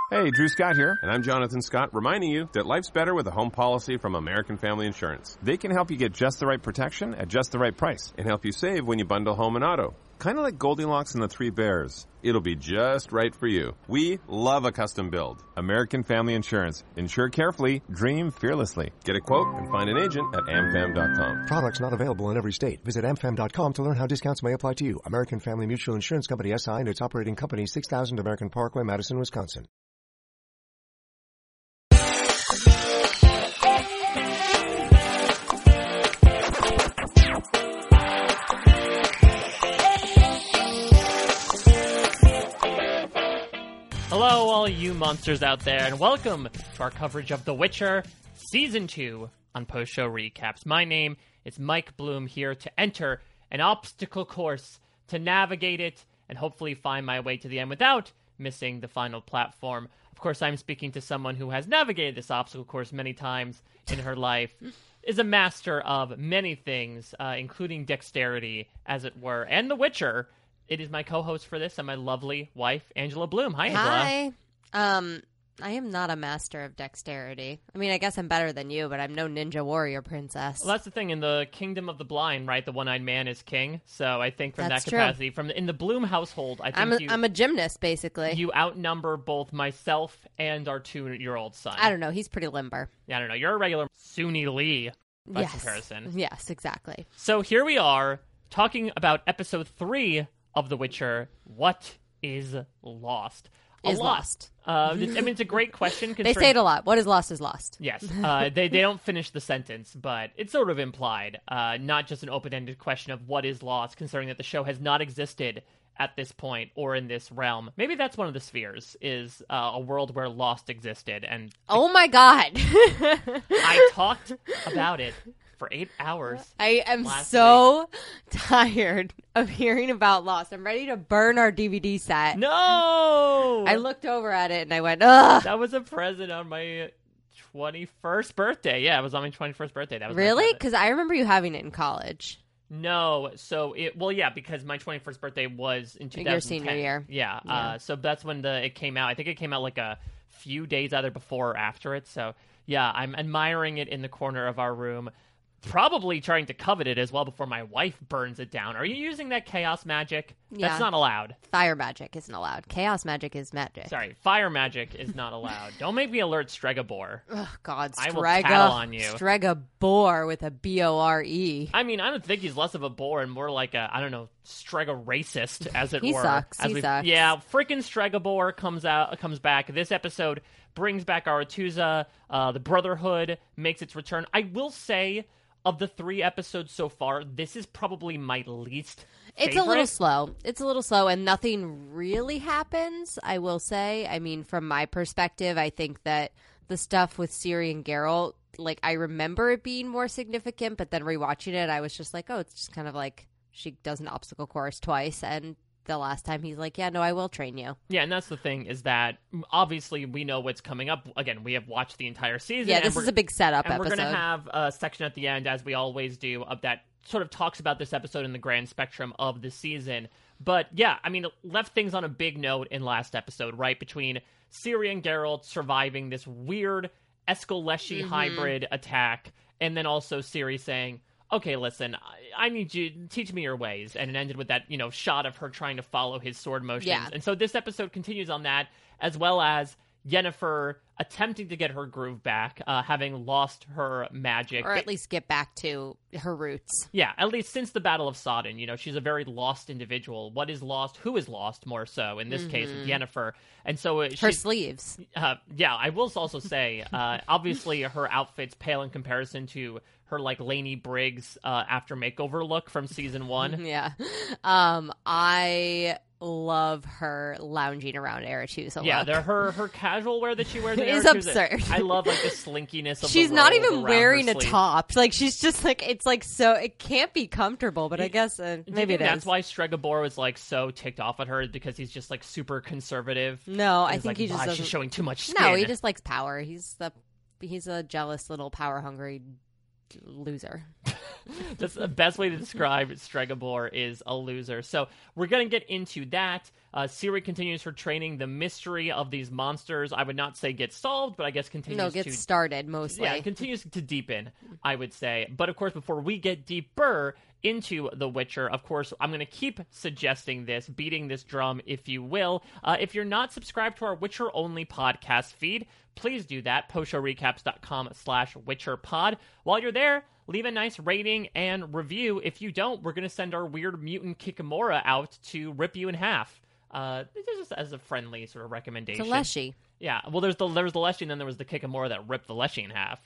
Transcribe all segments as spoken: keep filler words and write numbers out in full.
Hey, Drew Scott here, and I'm Jonathan Scott, reminding you that life's better with a home policy from American Family Insurance. They can help you get just the right protection at just the right price and help you save when you bundle home and auto. Kind of like Goldilocks and the Three Bears. It'll be just right for you. We love a custom build. American Family Insurance. Insure carefully, dream fearlessly. Get a quote and find an agent at am fam dot com. Products not available in every state. Visit am fam dot com to learn how discounts may apply to you. American Family Mutual Insurance Company, S I, and its operating company, six thousand American Parkway, Madison, Wisconsin. Hello, all you monsters out there, and welcome to our coverage of The Witcher Season two on Post Show Recaps. My name is Mike Bloom, here to enter an obstacle course, to navigate it, and hopefully find my way to the end without missing the final platform. Of course, I'm speaking to someone who has navigated this obstacle course many times in her life, is a master of many things, uh, including dexterity, as it were, and The Witcher. It is my co-host for this and my lovely wife, Angela Bloom. Hi, Angela. Hi. Um, I am not a master of dexterity. I mean, I guess I'm better than you, but I'm no ninja warrior princess. Well, that's the thing. In the Kingdom of the Blind, right, the one-eyed man is king. So I think from That's that true. capacity, from the, in the Bloom household, I think I'm a, you, I'm a gymnast, basically. you outnumber both myself and our two-year-old son. I don't know. He's pretty limber. Yeah, I don't know. You're a regular Suni Lee by yes. comparison. Yes, exactly. So here we are talking about episode three of The Witcher. What is lost? A Is lot. lost. Uh, I mean, it's a great question. They say it a lot. What is lost is lost. Yes. Uh, they, they don't finish the sentence, but it's sort of implied. Uh, not just an open-ended question of what is lost, considering that the show has not existed at this point or in this realm. Maybe that's one of the spheres, is uh, a world where Lost existed. And Oh my god. I talked about it for eight hours. I am last so tired of hearing about Lost. I'm ready to burn our D V D set. No! I looked over at it and I went, ugh. That was a present on my twenty-first birthday. Yeah, it was on my twenty-first birthday. That was my Really? present. Because I remember you having it in college. No, so it well, yeah, because my twenty-first birthday was in two thousand ten. Your senior year. Yeah, Yeah. Uh, so that's when the it came out. I think it came out like a few days either before or after it. So yeah, I'm admiring it in the corner of our room. Probably trying to covet it as well before my wife burns it down. Are you using that chaos magic? Yeah. That's not allowed. Fire magic isn't allowed. Chaos magic is magic. Sorry, fire magic is not allowed. Don't make me alert Stregobor. Oh, God, I will Strega, tattle on you. Stregobor with a B O R E. I mean, I don't think he's less of a bore and more like a, I don't know, Strega racist, as it He were. sucks. As He we- sucks. Yeah, freaking Stregobor comes out, comes back. This episode brings back Aretuza. Uh, the Brotherhood makes its return. I will say, of the three episodes so far, this is probably my least favorite. It's a little slow. It's a little slow, and nothing really happens, I will say. I mean, from my perspective, I think that the stuff with Ciri and Geralt, like, I remember it being more significant, but then rewatching it, I was just like, oh, it's just kind of like she does an obstacle course twice, and the last time he's like, yeah, no, I will train you. Yeah, and that's the thing, is that obviously we know what's coming up. Again, we have watched the entire season. Yeah, and this we're- is a big setup And episode. we're going to have a section at the end, as we always do, of that sort of talks about this episode in the grand spectrum of the season. But yeah, I mean, it left things on a big note in last episode, right? Between Ciri and Geralt surviving this weird Escalesci Mm-hmm. hybrid attack, and then also Ciri saying, okay, listen, I, I need you to teach me your ways. And it ended with that, you know, shot of her trying to follow his sword motions. Yeah. And so this episode continues on that, as well as Yennefer attempting to get her groove back, uh, having lost her magic. or at least get back to her roots. Yeah, at least since the Battle of Sodden, you know, she's a very lost individual. What is lost? Who is lost, more so, in this Mm-hmm. case, with Yennefer. And so uh, Her she's... sleeves. Uh, yeah, I will also say, uh, obviously her outfit's pale in comparison to her, like, Lainey Briggs uh, after makeover look from season one. Yeah. Um, I love her lounging around Aretuza. Yeah, look. they're her her casual wear that she wears. in It's Aretuza. absurd. I love like the slinkiness of. She's the not robe even around wearing her a sleeve. top. Like, she's just like, it's like so, it can't be comfortable, but I guess uh, Do you maybe think it that's is. why Stregobor was like so ticked off at her, because he's just like super conservative. No, I He's think like, he just "Wow, doesn't. she's showing too much skin. No, he just likes power. He's the he's a jealous little power hungry loser. That's the best way to describe Stregobor is a loser. So we're going to get into that. Uh, Ciri continues her training. The mystery of these monsters, I would not say gets solved, but I guess continues No, gets to... started, mostly. Yeah, it continues to deepen, I would say. But, of course, before we get deeper into The Witcher, of course, I'm going to keep suggesting this, beating this drum, if you will. Uh, if you're not subscribed to our Witcher-only podcast feed, please do that, postshowrecaps.com slash WitcherPod. While you're there, leave a nice rating and review. If you don't, we're going to send our weird mutant Kikamora out to rip you in half. Uh, just as a friendly sort of recommendation. It's a Leshy. Yeah, well, there's the there was the Leshy, and then there was the Kikamora that ripped the Leshy in half.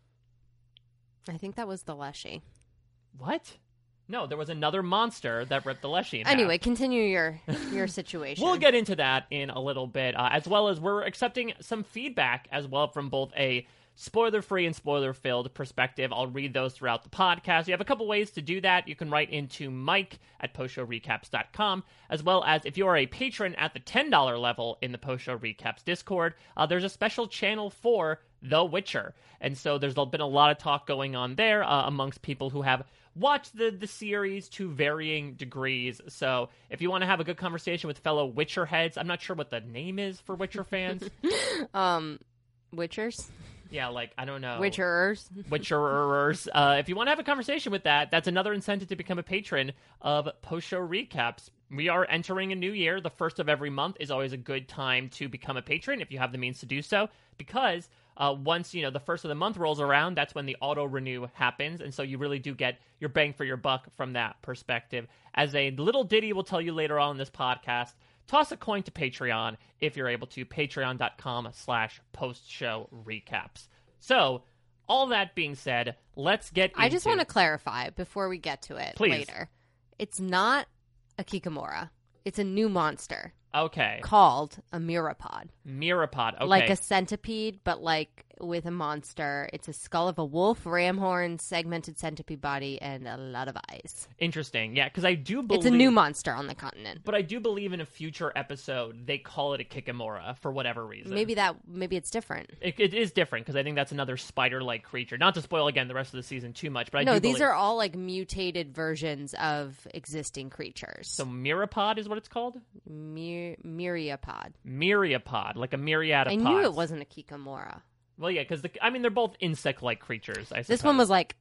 I think that was the Leshy. What? No, there was another monster that ripped the Leshy in half. Anyway, continue your your situation. We'll get into that in a little bit, uh, as well as we're accepting some feedback as well from both a spoiler-free and spoiler-filled perspective. I'll read those throughout the podcast. You have a couple ways to do that. You can write into Mike at postshowrecaps dot com, as well as if you are a patron at the ten dollars level in the Post Show Recaps Discord, uh, there's a special channel for The Witcher. And so there's been a lot of talk going on there uh, amongst people who have watched the, the series to varying degrees. So if you want to have a good conversation with fellow Witcher heads, I'm not sure what the name is for Witcher fans. um, Witchers? Yeah, like, I don't know. Witcherers. Witcherers. Uh, if you want to have a conversation with that, that's another incentive to become a patron of Post Show Recaps. We are entering a new year. The first of every month is always a good time to become a patron if you have the means to do so, because uh, once, you know, the first of the month rolls around, that's when the auto-renew happens, and so you really do get your bang for your buck from that perspective. As a little ditty we'll tell you later on in this podcast, toss a coin to Patreon if you're able to, patreon.com slash post-show recaps. So, all that being said, let's get into... I just want to clarify before we get to it Please. later. It's not a Kikamora. It's a new monster Okay. called a Miropod. Miropod, okay. Like a centipede, but like with a monster. It's a skull of a wolf, ram horn, segmented centipede body, and a lot of eyes. Interesting, yeah, because I do believe... It's a new monster on the continent. But I do believe in a future episode, they call it a Kikamora for whatever reason. Maybe that, maybe it's different. It, it is different, because I think that's another spider-like creature. Not to spoil, again, the rest of the season too much, but I no, do these believe... are all like mutated versions of existing creatures. So Miropod is what it's called? Myr- Myriapod. Myriapod, like a myriad of I pods. knew it wasn't a Kikamora. Well, yeah, because, I mean, they're both insect-like creatures, I suppose. This one was like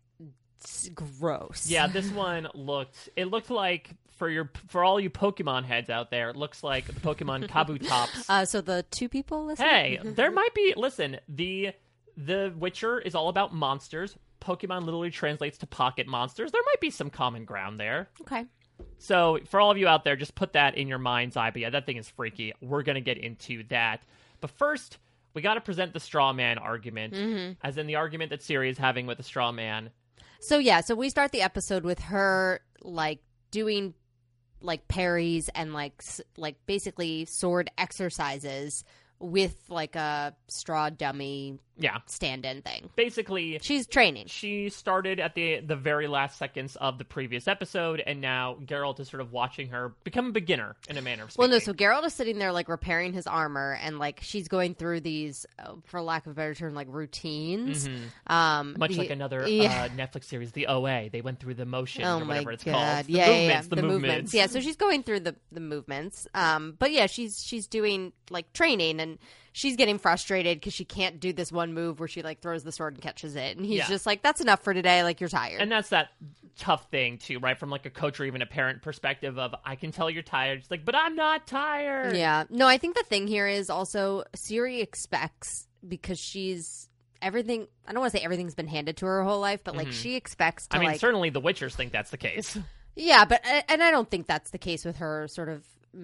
s- gross. Yeah, this one looked... It looked like, for your for all you Pokemon heads out there, it looks like the Pokemon Kabutops. Uh, so the two people listening? Hey, there might be... Listen, the the Witcher is all about monsters. Pokemon literally translates to pocket monsters. There might be some common ground there. Okay. So, for all of you out there, just put that in your mind's eye. But yeah, that thing is freaky. We're going to get into that. But first, we got to present the straw man argument, mm-hmm. as in the argument that Ciri is having with the straw man. So yeah, so we start the episode with her like doing like parries and like s- like basically sword exercises with like a straw dummy Yeah. stand-in thing. Basically, She's training. she started at the the very last seconds of the previous episode, and now Geralt is sort of watching her become a beginner in a manner of Well, speaking. no, so Geralt is sitting there, like, repairing his armor, and, like, she's going through these, uh, for lack of a better term, like, routines. Mhm. Um, Much the- like another yeah. uh, Netflix series, The O A. They went through the motions Oh or my whatever it's god! called. The Yeah, yeah, yeah, movements, the, movements. Yeah, so she's going through the the movements. Um, but yeah, she's she's doing like training, and she's getting frustrated because she can't do this one move where she like throws the sword and catches it, and he's Yeah. just like, "That's enough for today. Like, you're tired." And that's that tough thing, too, right? From, like, a coach or even a parent perspective of, I can tell you're tired. It's like, but I'm not tired. Yeah. No, I think the thing here is also Ciri expects, because she's everything. I don't want to say everything's been handed to her her whole life, but like Mhm. she expects to I mean, like. certainly the Witchers think that's the case. Yeah, but and I don't think that's the case with her sort of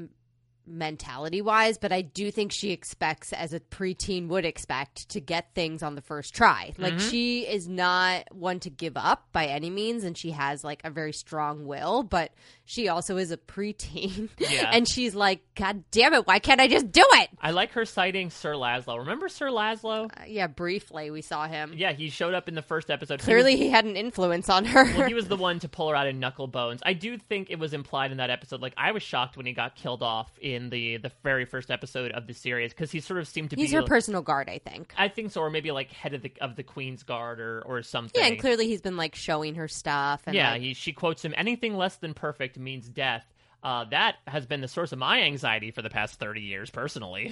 mentality wise, but I do think she expects, as a preteen would expect, to get things on the first try. Like, Mhm. she is not one to give up by any means, and she has like a very strong will, but she also is a preteen. Yeah. And she's like, God damn it, why can't I just do it? I like her citing Sir Laszlo. Remember Sir Laszlo? Uh, yeah, briefly we saw him. Yeah, he showed up in the first episode. He Clearly was- he had an influence on her. well, he was the one to pull her out in knuckle bones. I do think it was implied in that episode. Like, I was shocked when he got killed off in in the the very first episode of the series because he sort of seemed to He's be her personal guard, I think. I think so, or maybe like head of the of the Queen's Guard or or something. Yeah, and clearly he's been like showing her stuff. And, yeah, like, he, she quotes him, "Anything less than perfect means death." Uh, that has been the source of my anxiety for the past thirty years, personally.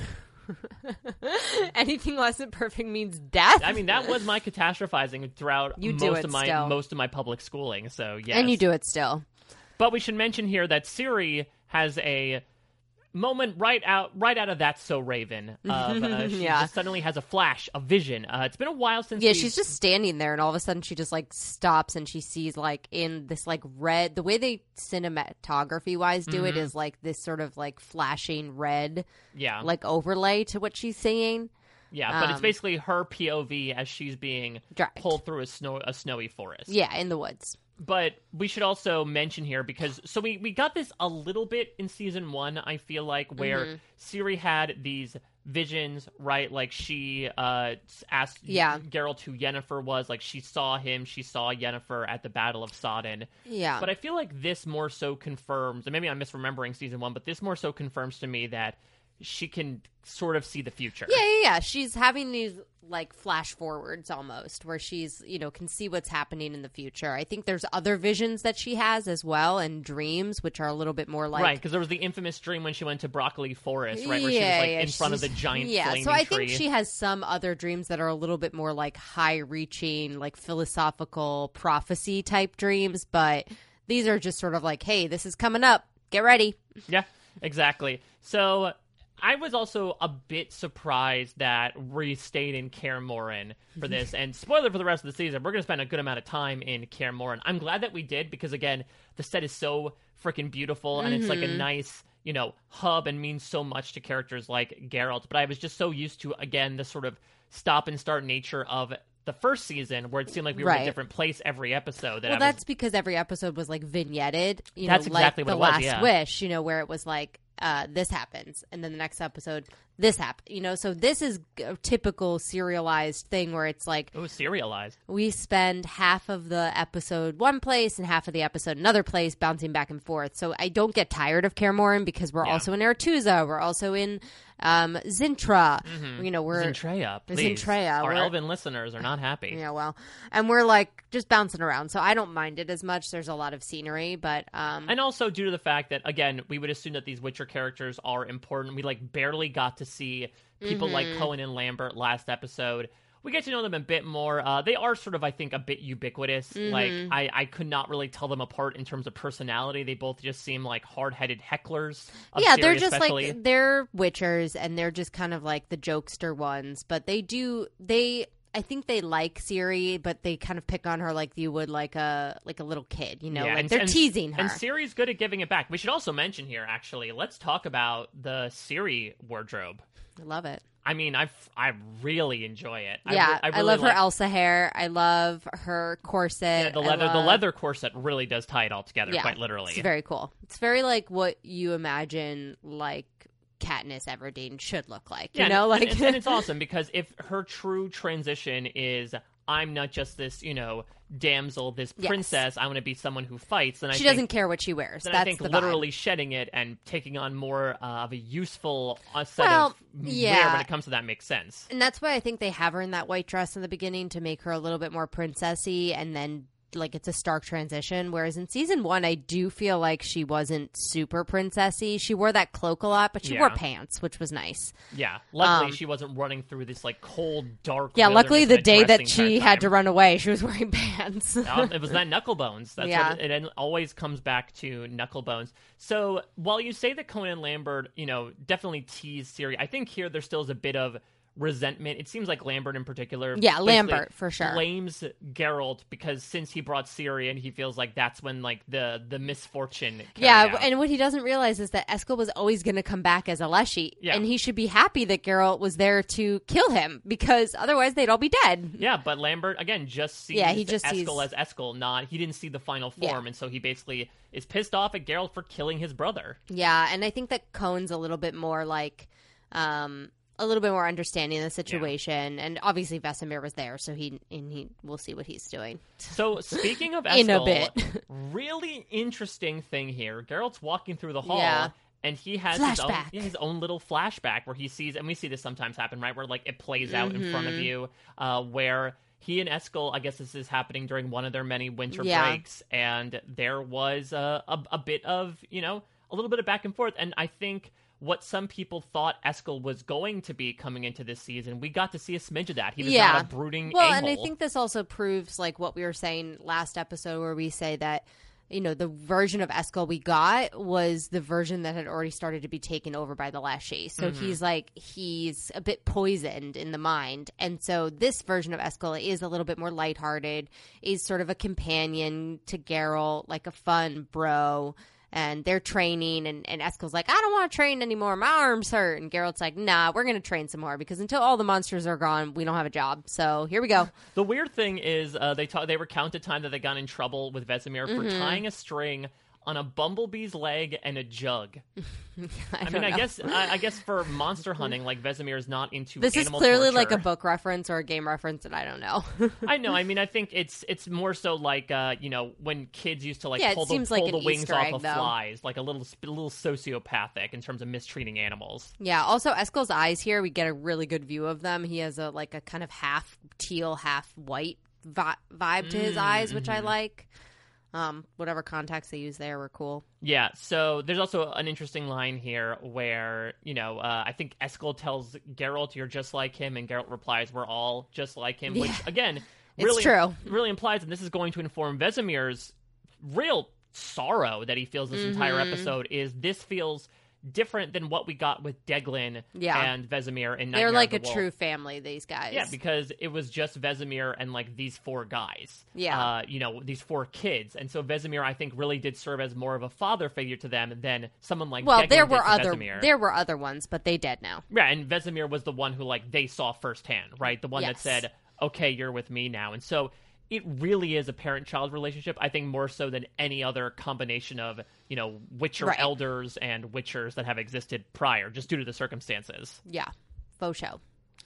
Anything less than perfect means death. I mean, that was my catastrophizing throughout You do most it of my still. most of my public schooling. So yes, And you do it still. But we should mention here that Siri has a moment right out right out of That's So Raven. Of, uh, she Yeah. just suddenly has a flash, a vision. Uh, it's been a while since. Yeah, we've- she's just standing there, and all of a sudden she just like stops, and she sees like in this like red. The way they cinematography wise do it is like this sort of like flashing red, yeah, like overlay to what she's saying. yeah. But it's um, basically her P O V as she's being Dragged. pulled through a snow a snowy forest. Yeah, in the woods. But we should also mention here, because so we, we got this a little bit in season one, I feel like, where Mm-hmm. Ciri had these visions, right? Like she uh, asked Yeah. Geralt who Yennefer was. Like she saw him, she saw Yennefer at the Battle of Sodden. Yeah. But I feel like this more so confirms, and maybe I'm misremembering season one, but this more so confirms to me that she can sort of see the future. Yeah, yeah, yeah. She's having these like flash forwards almost, where she's, you know, can see what's happening in the future. I think there's other visions that she has as well, and dreams, which are a little bit more like Right, because there was the infamous dream when she went to Broccoli Forest, right, where yeah, she was like yeah, in front of the she's- giant yeah. flaming So I tree. think she has some other dreams that are a little bit more like high-reaching, like philosophical prophecy type dreams. But these are just sort of like, hey, this is coming up. Get ready. Yeah, exactly. So I was also a bit surprised that we stayed in Kaer Morhen for this. And spoiler for the rest of the season, we're going to spend a good amount of time in Kaer Morhen. I'm glad that we did because, again, the set is so freaking beautiful and it's like a nice, you know, hub and means so much to characters like Geralt. But I was just so used to, again, the sort of stop and start nature of the first season where it seemed like we were in Right. a different place every episode. That Well, I was, that's because every episode was like vignetted. You That's know, exactly like what the it was, Last yeah. Wish. You know, where it was like uh, this happens, and then the next episode this happens. You know, so this is a typical serialized thing where it's like it was serialized. we spend half of the episode one place and half of the episode another place, bouncing back and forth. So I don't get tired of Kaer Morhen because we're Yeah. also in Aretuza, we're also in um, Zintra. You know, we're Zentreya, please. Zentreya, Our we're- elven listeners are not happy. yeah, well, and we're like just bouncing around, so I don't mind it as much. There's a lot of scenery, but um, And also due to the fact that, again, we would assume that these Witcher characters are important. We, like, barely got to see people like Mm-hmm. Cohen and Lambert last episode. We get to know them a bit more. Uh, they are sort of, I think, a bit ubiquitous. Mm-hmm. Like, I, I could not really tell them apart in terms of personality. They both just seem like hard-headed hecklers. Of yeah, Ciri they're just especially. like they're Witchers, and they're just kind of like the jokester ones. But they do they. I think they like Ciri, but they kind of pick on her like you would like a like a little kid, you know, Yeah, like and- they're and- teasing her. And Ciri's good at giving it back. We should also mention here, actually, let's talk about the Ciri wardrobe. I love it. I mean, I I really enjoy it. Yeah, I, re- I, really love her like- Elsa hair. I love her corset. Yeah, the I leather, the love- leather corset really does tie it all together, Yeah, quite literally. It's very cool. It's very like what you imagine like Katniss Everdeen should look like. Yeah, You know, and, like and, and it's awesome because if her true transition is I'm not just this, you know, damsel, this Yes. princess, I want to be someone who fights, then I she think, doesn't care what she wears. then That's I think the vibe. literally shedding it and taking on more uh, of a useful uh, set Well, of yeah. wear when it comes to that makes sense. And that's why I think they have her in that white dress in the beginning to make her a little bit more princessy, and then like it's a stark transition. Whereas in season one, I do feel like she wasn't super princessy. She wore that cloak a lot, but she wore Yeah. pants, which was nice. Yeah, luckily Um, she wasn't running through this like cold, dark. Yeah, luckily the wilderness in a day dress that the she entire had to time. run away, she was wearing pants. Oh, it was that knuckle bones. That's Yeah. what it, it always comes back to knuckle bones. So while you say that Conan and Lambert, you know, definitely tease Ciri, I think here there still is a bit of resentment. It seems like Lambert in particular. Yeah, basically Lambert, for sure. blames Geralt because since he brought Ciri in, he feels like that's when like the the misfortune. carried Yeah, out. and what he doesn't realize is that Eskel was always going to come back as a Leshy, Yeah. and he should be happy that Geralt was there to kill him, because otherwise they'd all be dead. Yeah, but Lambert again just sees Yeah, he just Eskel sees- as Eskel, not he didn't see the final Yeah. form, and so he basically is pissed off at Geralt for killing his brother. Yeah, and I think that Cohen's a little bit more like, um, a little bit more understanding of the situation, and obviously Vesemir was there, so he and he we'll see what he's doing. So speaking of Eskel, In a bit. really interesting thing here. Geralt's walking through the hall, Yeah. and he has his own, Flashback. yeah, his own little flashback where he sees, and we see this sometimes happen, right, where like it plays out Mm-hmm. in front of you, uh, where he and Eskel, I guess this is happening during one of their many winter Yeah. breaks, and there was uh, a, a bit of, you know, a little bit of back and forth, and I think what some people thought Eskel was going to be coming into this season, we got to see a smidge of that. He was Yeah. not a brooding Well, a-hole. and I think this also proves like what we were saying last episode, where we say that, you know, the version of Eskel we got was the version that had already started to be taken over by the Lachey. So Mm-hmm. he's like, he's a bit poisoned in the mind. And so this version of Eskel is a little bit more lighthearted, is sort of a companion to Geralt, like a fun bro. And they're training, and, and Eskel's like, I don't want to train anymore. My arms hurt. And Geralt's like, nah, we're going to train some more because until all the monsters are gone, we don't have a job. So here we go. The weird thing is uh, they ta- they recounted time that they got in trouble with Vesemir for Mm-hmm. tying a string on a bumblebee's leg and a jug. I, I mean, don't I know. guess I, I guess for monster hunting, like Vesemir is not into This is animal clearly torture. like a book reference or a game reference, and I don't know. I know. I mean, I think it's it's more so like uh, you know, when kids used to like Yeah, it pull the, seems like pull the an wings Easter off egg, of though. flies, like a little a little sociopathic in terms of mistreating animals. Yeah. Also, Eskel's eyes here, we get a really good view of them. He has a like a kind of half teal, half white vi- vibe to his eyes, which I like. Um, whatever contacts they use there were cool. Yeah, so there's also an interesting line here where, you know, uh, I think Eskel tells Geralt, you're just like him, and Geralt replies, we're all just like him, which, Yeah. again, It's really, true. really implies, and this is going to inform Vesemir's real sorrow that he feels this entire Mm-hmm. episode, is this feels different than what we got with Deglin Yeah. and Vesemir in Nightmare They're like of a the Wolf. true family, these guys. Yeah, because it was just Vesemir and like these four guys. Yeah. Uh, you know, these four kids. And so Vesemir, I think, really did serve as more of a father figure to them than someone like well, Deglin there did were to other Vesemir. there were other ones, but they dead now. Yeah, and Vesemir was the one who like they saw firsthand, right? The one that Yes. said, okay, you're with me now. And so it really is a parent-child relationship, I think more so than any other combination of, you know, Witcher Right. elders and Witchers that have existed prior, just due to the circumstances. Yeah, faux show.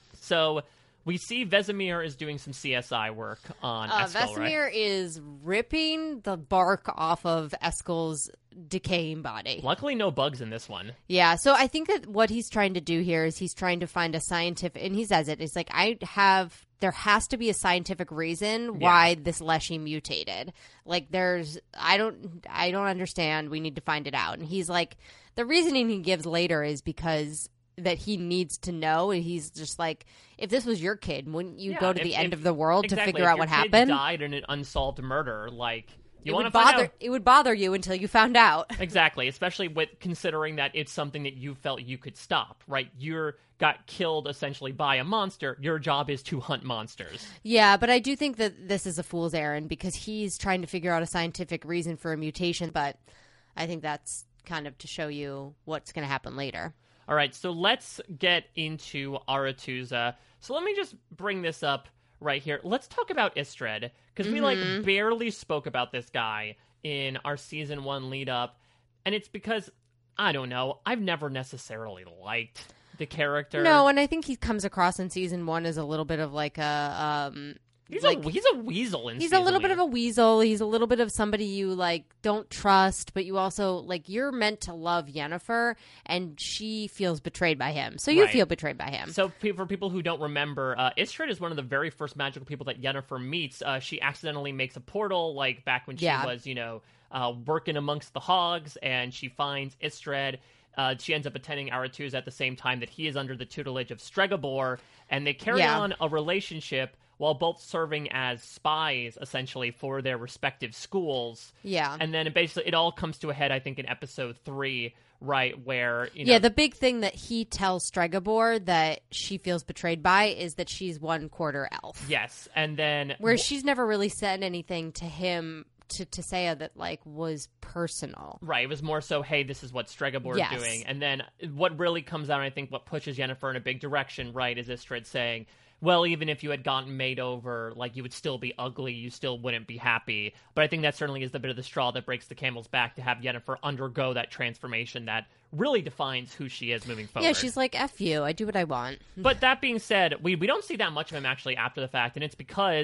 So we see Vesemir is doing some C S I work on Uh, Eskel, right? Vesemir is ripping the bark off of Eskel's decaying body. Luckily, no bugs in this one. Yeah, so I think that what he's trying to do here is he's trying to find a scientific, and he says it, it's like, I have, there has to be a scientific reason why this Leshy mutated. Like, there's, I don't, I don't understand, we need to find it out. And he's like, the reasoning he gives later is because that he needs to know, and he's just like, if this was your kid, wouldn't you Yeah, go to if- the end if- of the world exactly, to figure if out what your kid happened? died in an unsolved murder, like, you It want would to find bother, out. it would bother you until you found out. Exactly, especially with considering that it's something that you felt you could stop, right? You're got killed essentially by a monster. Your job is to hunt monsters. Yeah, but I do think that this is a fool's errand because he's trying to figure out a scientific reason for a mutation, but I think that's kind of to show you what's going to happen later. All right, so let's get into Aretuza. So let me just bring this up right here. Let's talk about Istred, because we, like, barely spoke about this guy in our season one lead up, and it's because, I don't know, I've never necessarily liked the character. No, and I think he comes across in season one as a little bit of like a... Um, He's like, a he's a weasel in He's season a little bit one. of a weasel. He's a little bit of somebody you like don't trust, but you also like you're meant to love Yennefer, and she feels betrayed by him. So you Right. feel betrayed by him. So pe- for people who don't remember, uh, Istrid is one of the very first magical people that Yennefer meets. Uh, she accidentally makes a portal, like back when she Yeah. was, you know, uh, working amongst the hogs, and she finds Istrid. Uh, she ends up attending Aretuza at the same time that he is under the tutelage of Stregobor, and they carry Yeah. on a relationship while both serving as spies, essentially, for their respective schools. Yeah. And then it basically, it all comes to a head, I think, in episode three, right, where, you know... Yeah, the big thing that he tells Stregobor that she feels betrayed by is that she's one quarter elf. Yes, and then... Where she's never really said anything to him, to Tisea, that, like, was personal. Right, it was more so, hey, this is what Stregobor Yes. is doing. And then what really comes out, and I think what pushes Yennefer in a big direction, right, is Istrid saying, well, even if you had gotten made over, like, you would still be ugly, you still wouldn't be happy. But I think that certainly is the bit of the straw that breaks the camel's back to have Yennefer undergo that transformation that really defines who she is moving forward. Yeah, she's like, F you, I do what I want. But that being said, we, we don't see that much of him actually after the fact, and it's because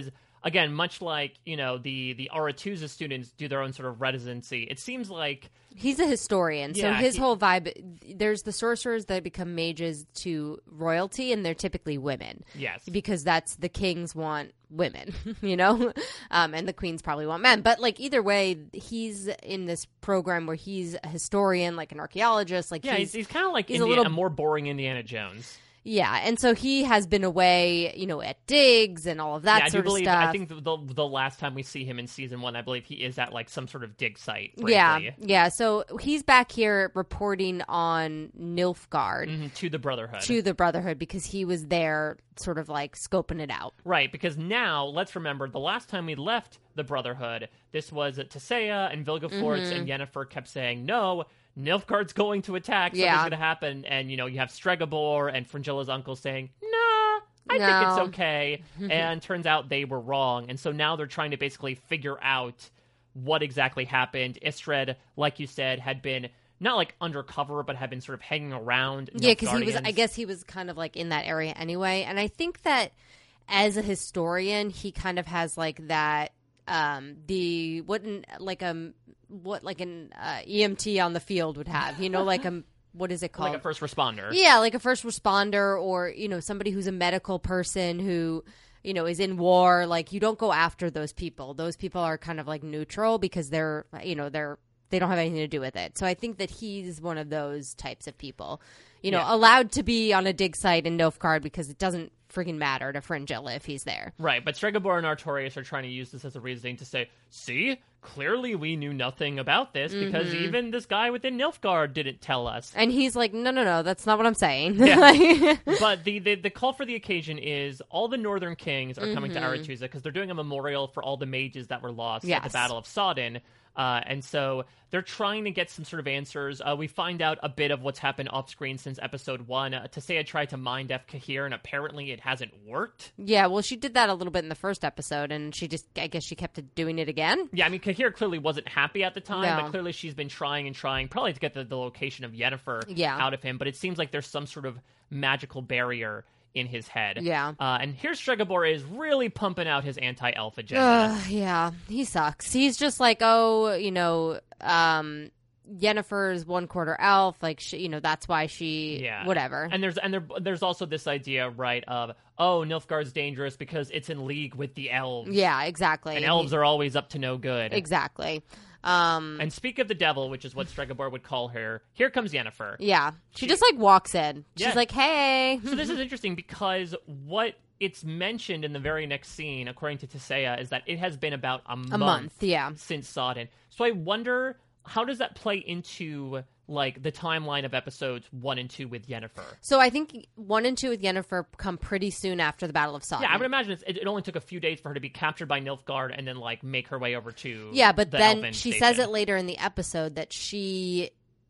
again, much like, you know, the, the Aretuza students do their own sort of residency, it seems like... He's a historian, so Yeah, his he- whole vibe, there's the sorcerers that become mages to royalty, and they're typically women. Yes. Because that's, the kings want women, you know? Um, and the queens probably want men. But, like, either way, he's in this program where he's a historian, like an archaeologist. Like, Yeah, he's, he's, he's kind of like he's a Indiana, little- a more boring Indiana Jones. Yeah, and so he has been away, you know, at digs and all of that yeah, I do sort of believe, stuff. I think the, the, the last time we see him in season one, I believe he is at, like, some sort of dig site. Yeah, briefly. yeah. So he's back here reporting on Nilfgaard Mhm, to the Brotherhood. to the Brotherhood because he was there sort of like scoping it out. Right, because now, let's remember, the last time we left the Brotherhood, this was Tisea and Vilgefortz Mm-hmm. and Yennefer kept saying, no, Nilfgaard's going to attack, something's Yeah. going to happen, and, you know, you have Stregobor and Fringilla's uncle saying, nah, I think it's No. okay, and turns out they were wrong, and so now they're trying to basically figure out what exactly happened. Istred, like you said, had been... not like undercover, but had been sort of hanging around. Yeah, because he was. Nilfgaardians. I guess he was kind of like in that area anyway. And I think that as a historian, he kind of has like that. Um, the what an, like um what like an uh, E M T on the field would have. You know, like a what is it called? like a first responder. Yeah, like a first responder, or you know, somebody who's a medical person who, you know, is in war. Like, you don't go after those people. Those people are kind of like neutral because they're, you know, they're they don't have anything to do with it. So I think that he's one of those types of people, you know, Yeah. allowed to be on a dig site in Nilfgaard because it doesn't freaking matter to Fringilla if he's there. Right, but Stregobor and Artorias are trying to use this as a reasoning to say, see, clearly we knew nothing about this because Mm-hmm. even this guy within Nilfgaard didn't tell us. And he's like, no, no, no, that's not what I'm saying. Yeah. Like- But the, the the call for the occasion is all the Northern Kings are coming to Mm-hmm. Aretuza because they're doing a memorial for all the mages that were lost at Yes. the Battle of Sodden. Uh, and so they're trying to get some sort of answers. Uh, we find out a bit of what's happened off screen since episode one. Uh, Tisea tried to mind F. Cahir, and apparently it hasn't worked. yeah, well, she did that a little bit in the first episode, and she just, I guess she kept doing it again. Yeah, I mean, Cahir clearly wasn't happy at the time, No. but clearly she's been trying and trying, probably to get the, the location of Yennefer Yeah. out of him. But it seems like there's some sort of magical barrier in his head. Yeah. Uh, and here's Stregobor is really pumping out his anti-elf agenda. Ugh, yeah, he sucks. He's just like, oh, you know, um, Yennefer's one quarter elf, like, she, you know, that's why she, Yeah. whatever. And there's and there, there's also this idea, right, of, oh, Nilfgaard's dangerous because it's in league with the elves. yeah, exactly. And elves are always up to no good. exactly. Um, And speak of the devil, which is what Stregobor would call her, here comes Yennefer. yeah, she just like walks in. She's Yeah. like, hey. So this is interesting because what it's mentioned in the very next scene, according to Tisea, is that it has been about a, A month, yeah. since Sodden. So I wonder, how does that play into like the timeline of episodes one and two with Yennefer? So I think one and two with Yennefer come pretty soon after the Battle of Sodden. Yeah, I would imagine it's, it, it only took a few days for her to be captured by Nilfgaard and then like make her way over to Yeah, but the then Elven she station. says it later in the episode that she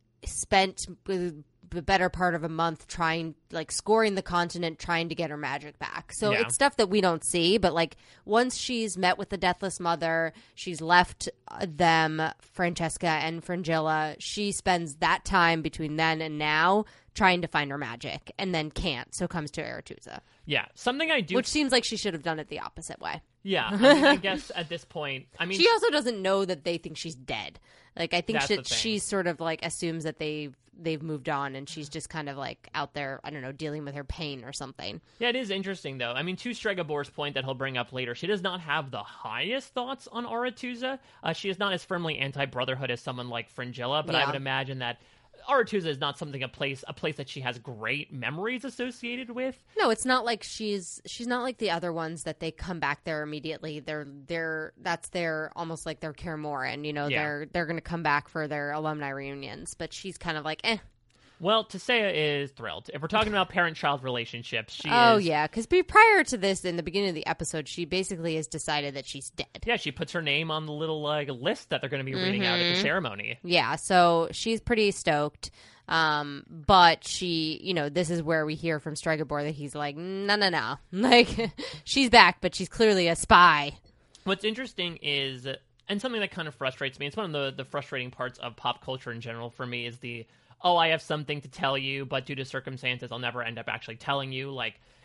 spent the the better part of a month trying, like, scoring the continent, trying to get her magic back. So Yeah. it's stuff that we don't see, but, like, once she's met with the Deathless Mother, she's left uh, them, Francesca and Fringilla, she spends that time between then and now trying to find her magic, and then can't, so comes to Aretuza. Yeah, something I do. Which seems like she should have done it the opposite way. yeah, I, mean, I guess at this point, I mean, She also doesn't know that they think she's dead. Like, I think That's she, the thing. she sort of like assumes that they've they've moved on, and she's just kind of like out there, I don't know, dealing with her pain or something. Yeah, it is interesting, though. I mean, to Stregobor's point that he'll bring up later, she does not have the highest thoughts on Aretuza. Uh, she is not as firmly anti-brotherhood as someone like Fringilla, but I Yeah. would imagine that Aretuza is not something a place a place that she has great memories associated with. No, it's not like she's she's not like the other ones that they come back there immediately. They're they're that's their almost like their Kaer Morhen, you know, Yeah. they're they're gonna come back for their alumni reunions. But she's kind of like, eh. Well, Tisea is thrilled. If we're talking about parent-child relationships, she Oh is... yeah, because prior to this, in the beginning of the episode, she basically has decided that she's dead. Yeah, she puts her name on the little like list that they're going to be reading out at Mm-hmm. the ceremony. Yeah, so she's pretty stoked. Um, but she, you know, this is where we hear from Stregobor that he's like, no, no, no. Like, she's back, but she's clearly a spy. What's interesting is, and something that kind of frustrates me, it's one of the, the frustrating parts of pop culture in general for me, is the, oh, I have something to tell you, but due to circumstances, I'll never end up actually telling you. Like,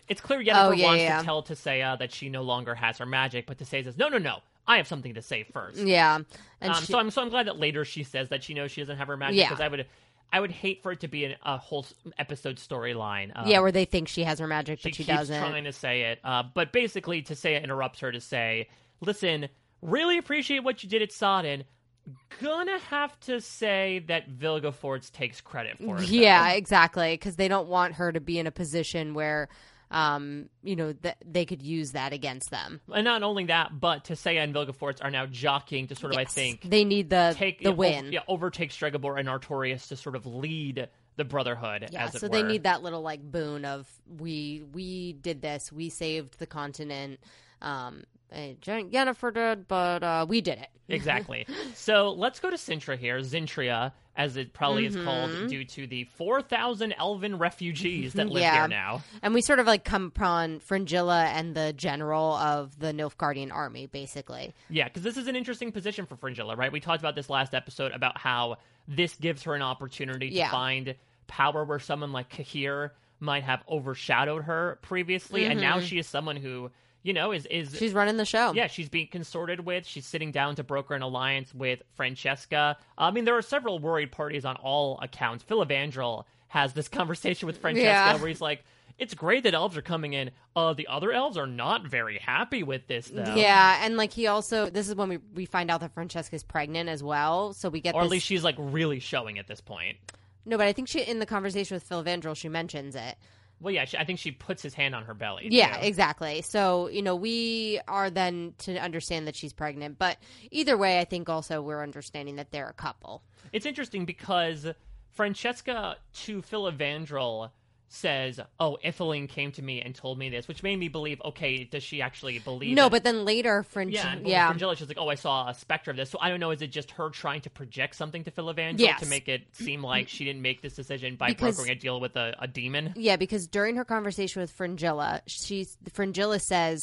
it's clear Yennefer Oh, yeah, wants yeah. to tell Tissaia that she no longer has her magic, but Tissaia says, no, no, no, I have something to say first. Yeah. And Um, she, so I'm so I'm glad that later she says that she knows she doesn't have her magic, Yeah. because I would I would hate for it to be an, a whole s- episode storyline. Um, yeah, where they think she has her magic, she but she keeps doesn't. trying to say it, uh, but basically Tissaia interrupts her to say, listen, really appreciate what you did at Sodden. Gonna have to say that Vilgefortz takes credit for it. Yeah, though. exactly. Because they don't want her to be in a position where, um, you know, th- they could use that against them. And not only that, but Tissaia and Vilgefortz are now jockeying to sort of, Yes. I think, they need the take the yeah, win. Over, yeah, overtake Stregobor and Artorias to sort of lead the Brotherhood. Yeah, as it so were. they need that little like boon of we we did this, we saved the continent. Um, eh, Jen- Yennefer did, but uh, we did it. Exactly. So let's go to Sintra here, Zintria, as it probably is called, due to the four thousand elven refugees that live Yeah. here now. And we sort of like come upon Fringilla and the general of the Nilfgaardian army, basically. Yeah, because this is an interesting position for Fringilla, right? We talked about this last episode about how this gives her an opportunity to Yeah. find power where someone like Cahir might have overshadowed her previously, and now she is someone who, you know, is is She's running the show. yeah, she's being consorted with. She's sitting down to broker an alliance with Francesca. I mean, there are several worried parties on all accounts. Phil Evandrel has this conversation with Francesca Yeah. where he's like, it's great that elves are coming in. Uh, the other elves are not very happy with this, though. Yeah, and like he also, this is when we, we find out that Francesca's pregnant as well. So we get Or this. at least she's, like, really showing at this point. No, but I think she in the conversation with Phil Vandrel, she mentions it. Well, yeah, she, I think she puts his hand on her belly. Yeah, too. exactly. So, you know, we are then to understand that she's pregnant. But either way, I think also we're understanding that they're a couple. It's interesting because Francesca to Phil Evandrel says, oh, Itheling came to me and told me this, which made me believe, okay, does she actually believe No, that- but then later, Fringe. Yeah, and Yeah. Fringilla, she's like, oh, I saw a specter of this. So I don't know, is it just her trying to project something to Phil Evandrel Yes. to make it seem like she didn't make this decision by Because- brokering a deal with a, a demon? Yeah, because during her conversation with Fringilla, she's Fringilla says,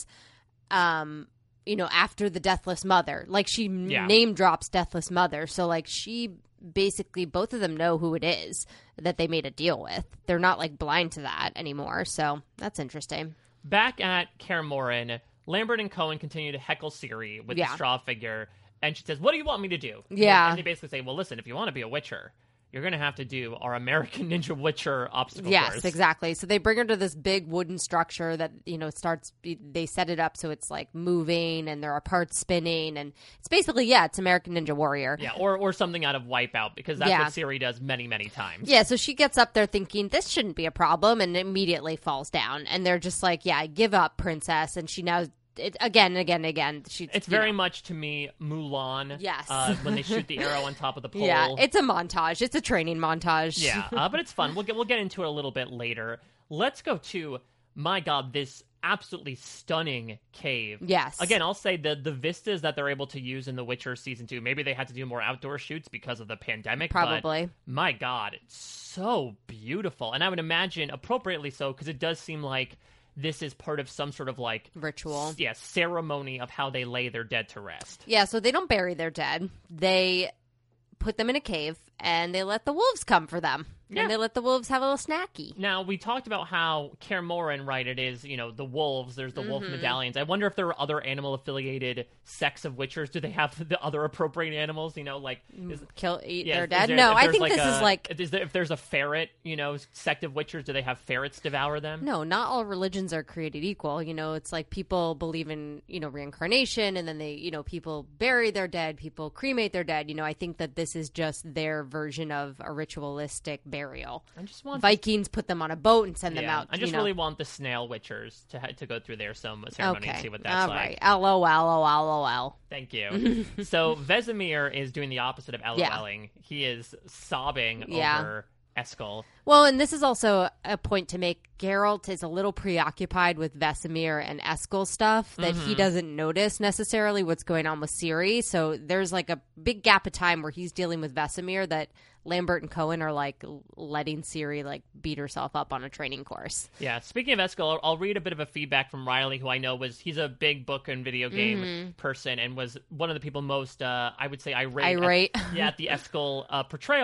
um, you know, after the Deathless Mother, like she Yeah. name drops Deathless Mother, so like she basically both of them know who it is that they made a deal with. They're not like blind to that anymore, so that's interesting. Back at Kaer Morhen, Lambert and Cohen continue to heckle Ciri with Yeah. the straw figure, and she says, what do you want me to do? Yeah. And they basically say, well, listen, if you want to be a Witcher, you're going to have to do our American Ninja Witcher obstacle Yes, course. exactly. So they bring her to this big wooden structure that, you know, starts, they set it up so it's like moving and there are parts spinning. And it's basically, yeah, it's American Ninja Warrior. Yeah, or, or something out of Wipeout, because that's Yeah. what Ciri does many, many times. Yeah, so she gets up there thinking this shouldn't be a problem and immediately falls down. And they're just like, yeah, give up, princess. And she now, it, again and again and again. She, It's you very know. much, to me, Mulan. Yes. Uh, when they shoot the arrow on top of the pole. Yeah, it's a montage. It's a training montage. Yeah, uh, but it's fun. We'll get we'll get into it a little bit later. Let's go to, my God, this absolutely stunning cave. Yes. Again, I'll say the the vistas that they're able to use in The Witcher season two. Maybe they had to do more outdoor shoots because of the pandemic. but Probably. my God, it's so beautiful, and I would imagine appropriately so, because it does seem like this is part of some sort of like Ritual. yeah, ceremony of how they lay their dead to rest. Yeah, so they don't bury their dead. They put them in a cave and they let the wolves come for them. Yeah. And they let the wolves have a little snacky. Now, we talked about how Kaer Morhen, right, it is, you know, the wolves, there's the wolf medallions. I wonder if there are other animal-affiliated sects of Witchers. Do they have the other appropriate animals, you know, like... Is, Kill, eat yeah, their is dead? there- no, if I there's think like this a- is like... Is there, if there's a ferret, you know, sect of Witchers, do they have ferrets devour them? No, not all religions are created equal. You know, it's like people believe in, you know, reincarnation and then they, you know, people bury their dead, people cremate their dead. You know, I think that this is just their version of a ritualistic burial. I just want... Vikings put them on a boat and send them yeah, out. I just you know. really want the snail Witchers to ha- to go through their some ceremony and see what that's All like. right. L O L O L O L. Thank you. So Vesemir is doing the opposite of Yeah. LOLing. He is sobbing Yeah. over Eskel. Well, and this is also a point to make. Geralt is a little preoccupied with Vesemir and Eskel stuff that he doesn't notice necessarily what's going on with Ciri. So there's like a big gap of time where he's dealing with Vesemir that Lambert and Cohen are like letting Ciri like beat herself up on a training course. Yeah, speaking of Eskel, I'll, I'll read a bit of a feedback from Riley, who I know was, he's a big book and video game Mm-hmm. person and was one of the people most, uh, I would say, irate. Irate. At, yeah, at the Eskel uh, portrayal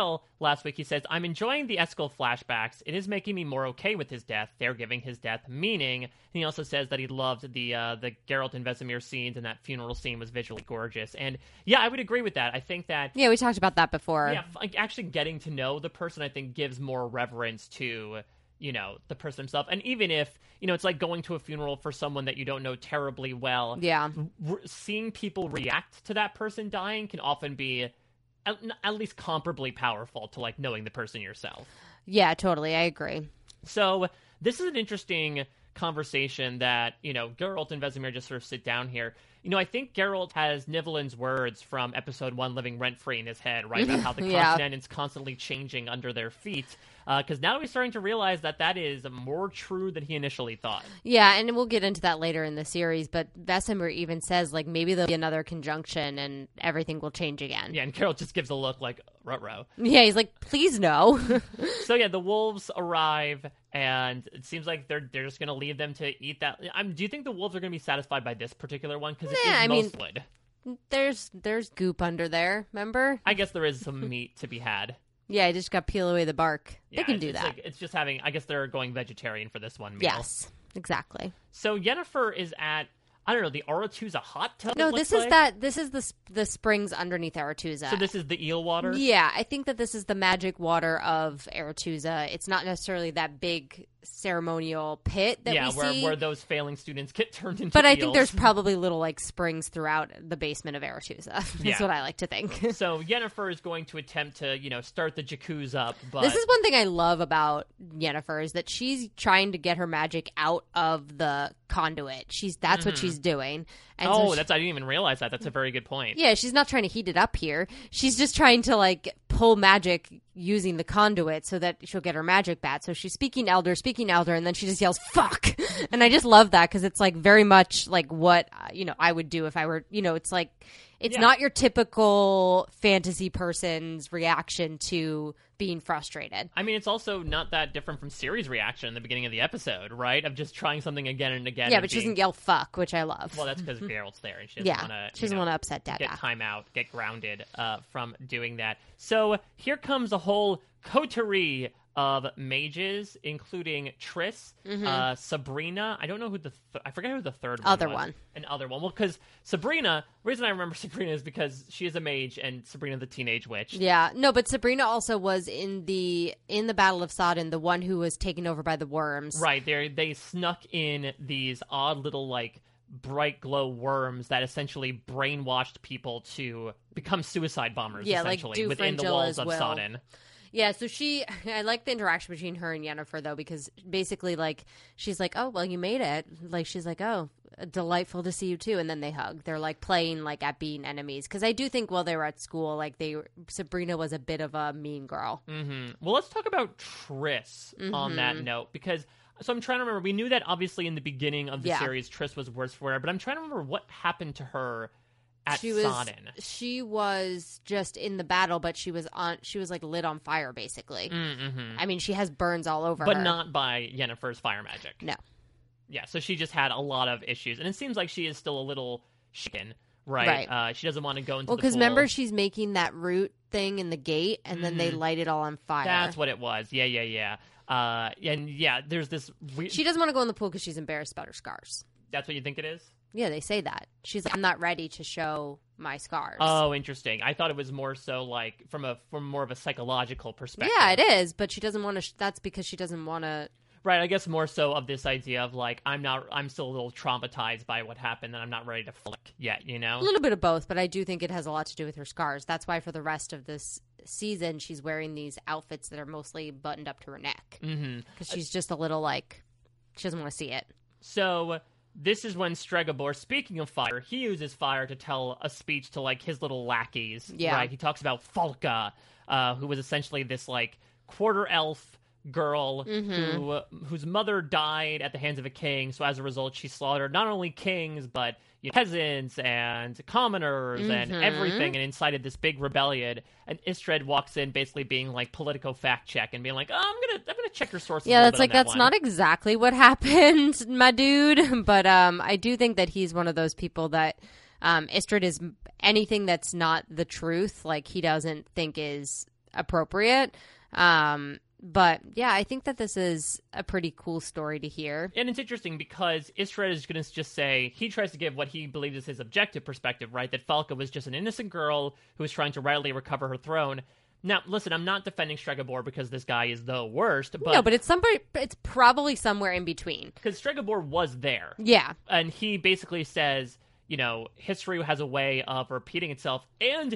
last week. He says, I'm enjoying the Eskel flashbacks. It is making me more okay with his death. They're giving his death meaning. And he also says that he loved the uh, the Geralt and Vesemir scenes, and that funeral scene was visually gorgeous. And yeah, I would agree with that. I think that... Yeah, we talked about that before. Yeah, like actually getting to know the person, I think, gives more reverence to... you know, the person himself. And even if, you know, it's like going to a funeral for someone that you don't know terribly well. Yeah. R- seeing people react to that person dying can often be at, at least comparably powerful to, like, knowing the person yourself. Yeah, totally. I agree. So this is an interesting conversation that, you know, Geralt and Vesemir just sort of sit down here. You know, I think Geralt has Nivelun's words from episode one living rent-free in his head, right? About how the Yeah. continent is constantly changing under their feet. Because uh, now he's starting to realize that that is more true than he initially thought. Yeah, and we'll get into that later in the series, but Vesemir even says, like, maybe there'll be another conjunction and everything will change again. Yeah, and Geralt just gives a look like, ruh-roh. Yeah, he's like, please no. So yeah, the wolves arrive, and it seems like they're they're just going to leave them to eat that. Um, do you think the wolves are going to be satisfied by this particular one? Because it Nah, is I mean- mostwood. there's there's goop under there, remember? I guess there is some meat to be had. Yeah, I just got to peel away the bark. Yeah, they can it's- do it's that. Like, it's just having, I guess they're going vegetarian for this one meal. Yes, exactly. So Yennefer is at, I don't know, the Aretuza hot tub? No, it this looks is like? that. This is the s- the springs underneath Aretuza. So this is the eel water? Yeah, I think that this is the magic water of Aretuza. It's not necessarily that big ceremonial pit that yeah, we where, see. where those failing students get turned into But I eels. think there's probably little like springs throughout the basement of Aretuza. That's Yeah. what I like to think. So Yennefer is going to attempt to, you know, start the jacuzzi up, but... This is one thing I love about Yennefer is that she's trying to get her magic out of the conduit. She's that's what she's doing. And so oh, she- that's I didn't even realize that. That's a very good point. yeah, she's not trying to heat it up here. She's just trying to like pull magic using the conduit so that she'll get her magic back. So she's speaking Elder, speaking Elder, and then she just yells "fuck," and I just love that because it's like very much like what uh, you know I would do if I were you know it's like it's Yeah. not your typical fantasy person's reaction to being frustrated. I mean, it's also not that different from Ciri's reaction in the beginning of the episode, right? Of just trying something again and again. Yeah, and but she being- doesn't yell "fuck," which I love. Well, that's because Geralt's there, and she doesn't yeah, want to. she doesn't want to upset Dada. Get time out, get grounded uh, from doing that. So here comes a whole coterie of mages, including Triss, uh, Sabrina. I don't know who the th- I forget who the third one Other was. one. An other one. Well, because Sabrina. The reason I remember Sabrina is because she is a mage, and Sabrina the teenage witch. Yeah, no, but Sabrina also was in the in the Battle of Sodden, the one who was taken over by the worms. Right, they they snuck in these odd little like bright glow worms that essentially brainwashed people to become suicide bombers. Yeah, like essentially within the Dufresne walls as of well. Sodden. Yeah, so she, I like the interaction between her and Yennefer though, because basically, like, she's like, "Oh, well, you made it." Like, she's like, "Oh, delightful to see you too," and then they hug. They're like playing like at being enemies because I do think while they were at school, like they Sabrina was a bit of a mean girl. Mm-hmm. Well, let's talk about Triss on that Mm-hmm. note because. So I'm trying to remember. We knew that obviously in the beginning of the Yeah. series, Triss was worse for wear, but I'm trying to remember what happened to her at she was Sodden. she was just in the battle, but she was on she was like lit on fire basically. Mm-hmm. I mean, she has burns all over But her. not by Yennefer's fire magic. No. Yeah, so she just had a lot of issues, and it seems like she is still a little shaken, right? Right. Uh, she doesn't want to go into Well, the because pool. remember she's making that root thing in the gate, and then they Mhm. light it all on fire. That's what it was. Yeah, yeah, yeah. Uh, and yeah, there's this. Weird... She doesn't want to go in the pool because she's embarrassed about her scars. That's what you think it is? Yeah, they say that. She's like, I'm not ready to show my scars. Oh, interesting. I thought it was more so like from a from more of a psychological perspective. yeah, it is, but she doesn't want to. Sh- that's because she doesn't want to. Right. I guess more so of this idea of like I'm not. I'm still a little traumatized by what happened, and I'm not ready to flick yet. You know. A little bit of both, but I do think it has a lot to do with her scars. That's why for the rest of this season, she's wearing these outfits that are mostly buttoned up to her neck Mm-hmm. because she's just a little like she doesn't want to see it. So this is when Stregobor, speaking of fire, he uses fire to tell a speech to like his little lackeys. Yeah. Right? He talks about Falka, uh, who was essentially this like quarter elf girl Mm-hmm. who whose mother died at the hands of a king. So as a result, she slaughtered not only kings but you know, peasants and commoners and Mm-hmm. everything, and incited this big rebellion. And Istred walks in, basically being like Politico fact check and being like, "Oh, I'm gonna I'm gonna check your sources." a Yeah, little that's bit on like that that's one." not exactly what happened, my dude. But um, I do think that he's one of those people that um, Istrid is anything that's not the truth. Like he doesn't think is appropriate. Um, but yeah, I think that this is a pretty cool story to hear. And it's interesting because Istred is going to just say, he tries to give what he believes is his objective perspective, right? That Falca was just an innocent girl who was trying to readily recover her throne. Now, listen, I'm not defending Stregobor because this guy is the worst, but... No, but it's somebody, it's probably somewhere in between. Because Stregobor was there. Yeah. And he basically says, you know, history has a way of repeating itself, and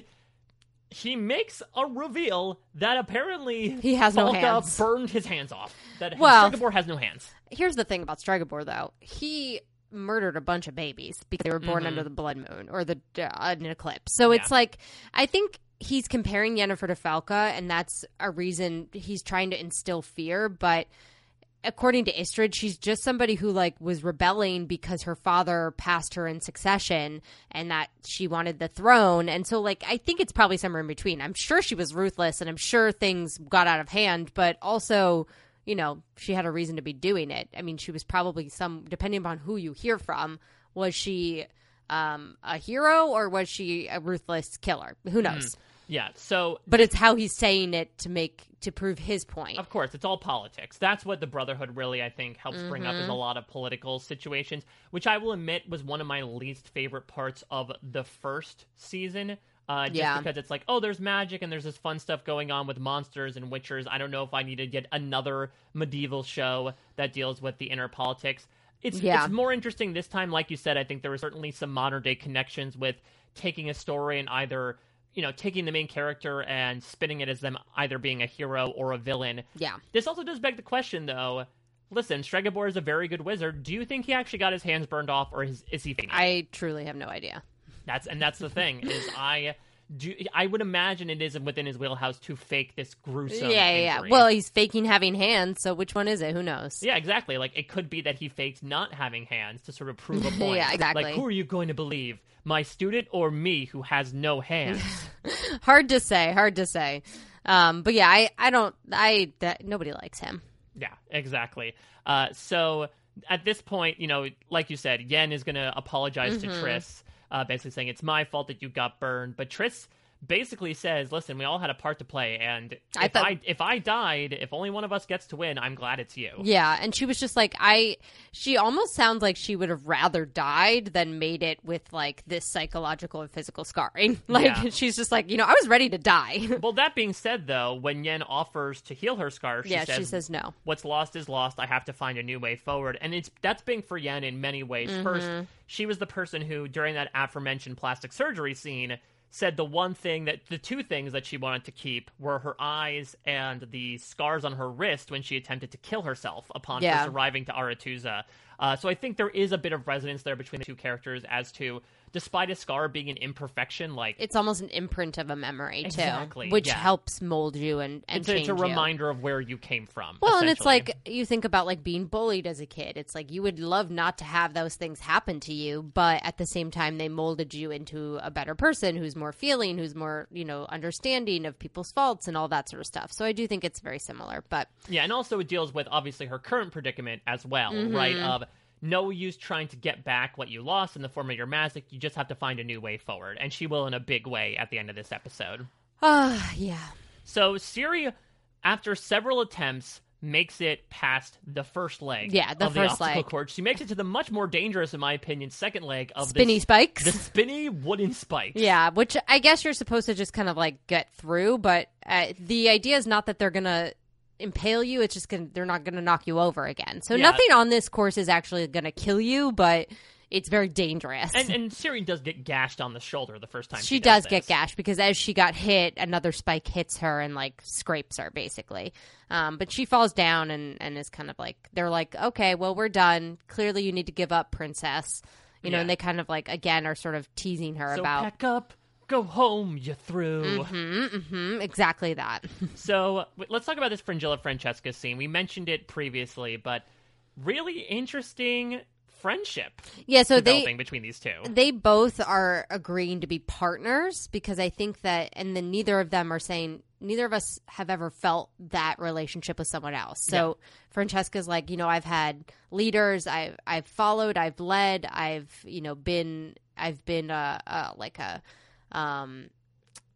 he makes a reveal that apparently he has no Falca hands. burned his hands off. That well, Stregobor has no hands. Here's the thing about Stregobor, though. He murdered a bunch of babies because they were born mm-hmm. under the blood moon or the uh, an eclipse. So yeah. it's like, I think... he's comparing Yennefer to Falca, and that's a reason he's trying to instill fear. But according to Istrid, she's just somebody who like was rebelling because her father passed her in succession, and that she wanted the throne. And so, like, I think it's probably somewhere in between. I'm sure she was ruthless, and I'm sure things got out of hand. But also, you know, she had a reason to be doing it. I mean, she was probably some, depending upon who you hear from, was she um, a hero or was she a ruthless killer? Who knows? Mm. Yeah, so... But it's how he's saying it to make, to prove his point. Of course, it's all politics. That's what the Brotherhood really, I think, helps mm-hmm. bring up is a lot of political situations, which I will admit was one of my least favorite parts of the first season. Uh, just yeah. because it's like, oh, there's magic and there's this fun stuff going on with monsters and witchers. I don't know if I needed yet another medieval show that deals with the inner politics. It's, yeah. it's more interesting this time, like you said. I think there were certainly some modern-day connections with taking a story and either... you know, taking the main character and spinning it as them either being a hero or a villain. Yeah. This also does beg the question, though. Listen, Stregobor is a very good wizard. Do you think he actually got his hands burned off, or is, is he faking it? I truly have no idea. That's and that's the thing is I do I would imagine it is within his wheelhouse to fake this gruesome. Yeah, yeah, injury. yeah. Well, he's faking having hands, so which one is it? Who knows? Yeah, exactly. Like it could be that he faked not having hands to sort of prove a point. Yeah, exactly. Like, who are you going to believe? My student or me who has no hands? Hard to say. Hard to say. Um, but yeah, I, I don't. I that, nobody likes him. Yeah, exactly. Uh, so at this point, you know, like you said, Yen is going to apologize mm-hmm. to Triss, uh, basically saying it's my fault that you got burned. But Triss basically says, listen, we all had a part to play, and I if thought- I if I died, if only one of us gets to win, I'm glad it's you. Yeah, and she was just like, I, she almost sounds like she would have rather died than made it with, like, this psychological and physical scarring. Like, Yeah. she's just like, you know, I was ready to die. Well, that being said, though, when Yen offers to heal her scar, she yeah, says, she says no. what's lost is lost. I have to find a new way forward. And it's that's big for Yen in many ways. Mm-hmm. First, she was the person who, during that aforementioned plastic surgery scene, said the one thing that the two things that she wanted to keep were her eyes and the scars on her wrist when she attempted to kill herself upon Yeah. first arriving to Aretuza. Uh, so I think there is a bit of resonance there between the two characters as to, despite a scar being an imperfection, like It's almost an imprint of a memory, too. Exactly, Which yeah. helps mold you and, and it's, a- change it's a you. reminder of where you came from. Well, and it's essentially. like, you think about, like, being bullied as a kid. It's like, you would love not to have those things happen to you, but at the same time, they molded you into a better person who's more feeling, who's more, you know, understanding of people's faults and all that sort of stuff. So I do think it's very similar, but... Yeah, and also it deals with, obviously, her current predicament as well, Mm-hmm. right? Of no use trying to get back what you lost in the form of your magic. You just have to find a new way forward. And she will in a big way at the end of this episode. Ah, yeah. So Ciri, after several attempts, makes it past the first leg Yeah, the of the first obstacle leg. course. She makes it to the much more dangerous, in my opinion, second leg of Spinny this, spikes. the spinny wooden spikes. Yeah, which I guess you're supposed to just kind of, like, get through, but uh, the idea is not that they're going to impale you. It's just gonna, they're not going to knock you over again. So Yeah. nothing on this course is actually going to kill you, but it's very dangerous. And, and Ciri does get gashed on the shoulder the first time she, she does this. get gashed because as she got hit, another spike hits her and, like, scrapes her, basically. Um, but she falls down and, and is kind of like, they're like, okay, well, we're done. Clearly you need to give up, princess. You know, Yeah. and they kind of, like, again, are sort of teasing her So about... pack up, go home, you through. Mm-hmm, exactly that. So w- let's talk about this Fringilla Francesca scene. We mentioned it previously, but really interesting friendship Yeah, so developing they between these two. they both are agreeing to be partners because I think that, and then neither of them are saying, neither of us have ever felt that relationship with someone else. So Francesca's like, you know, I've had leaders, I've I've followed, I've led, I've you know been I've been uh, uh like a um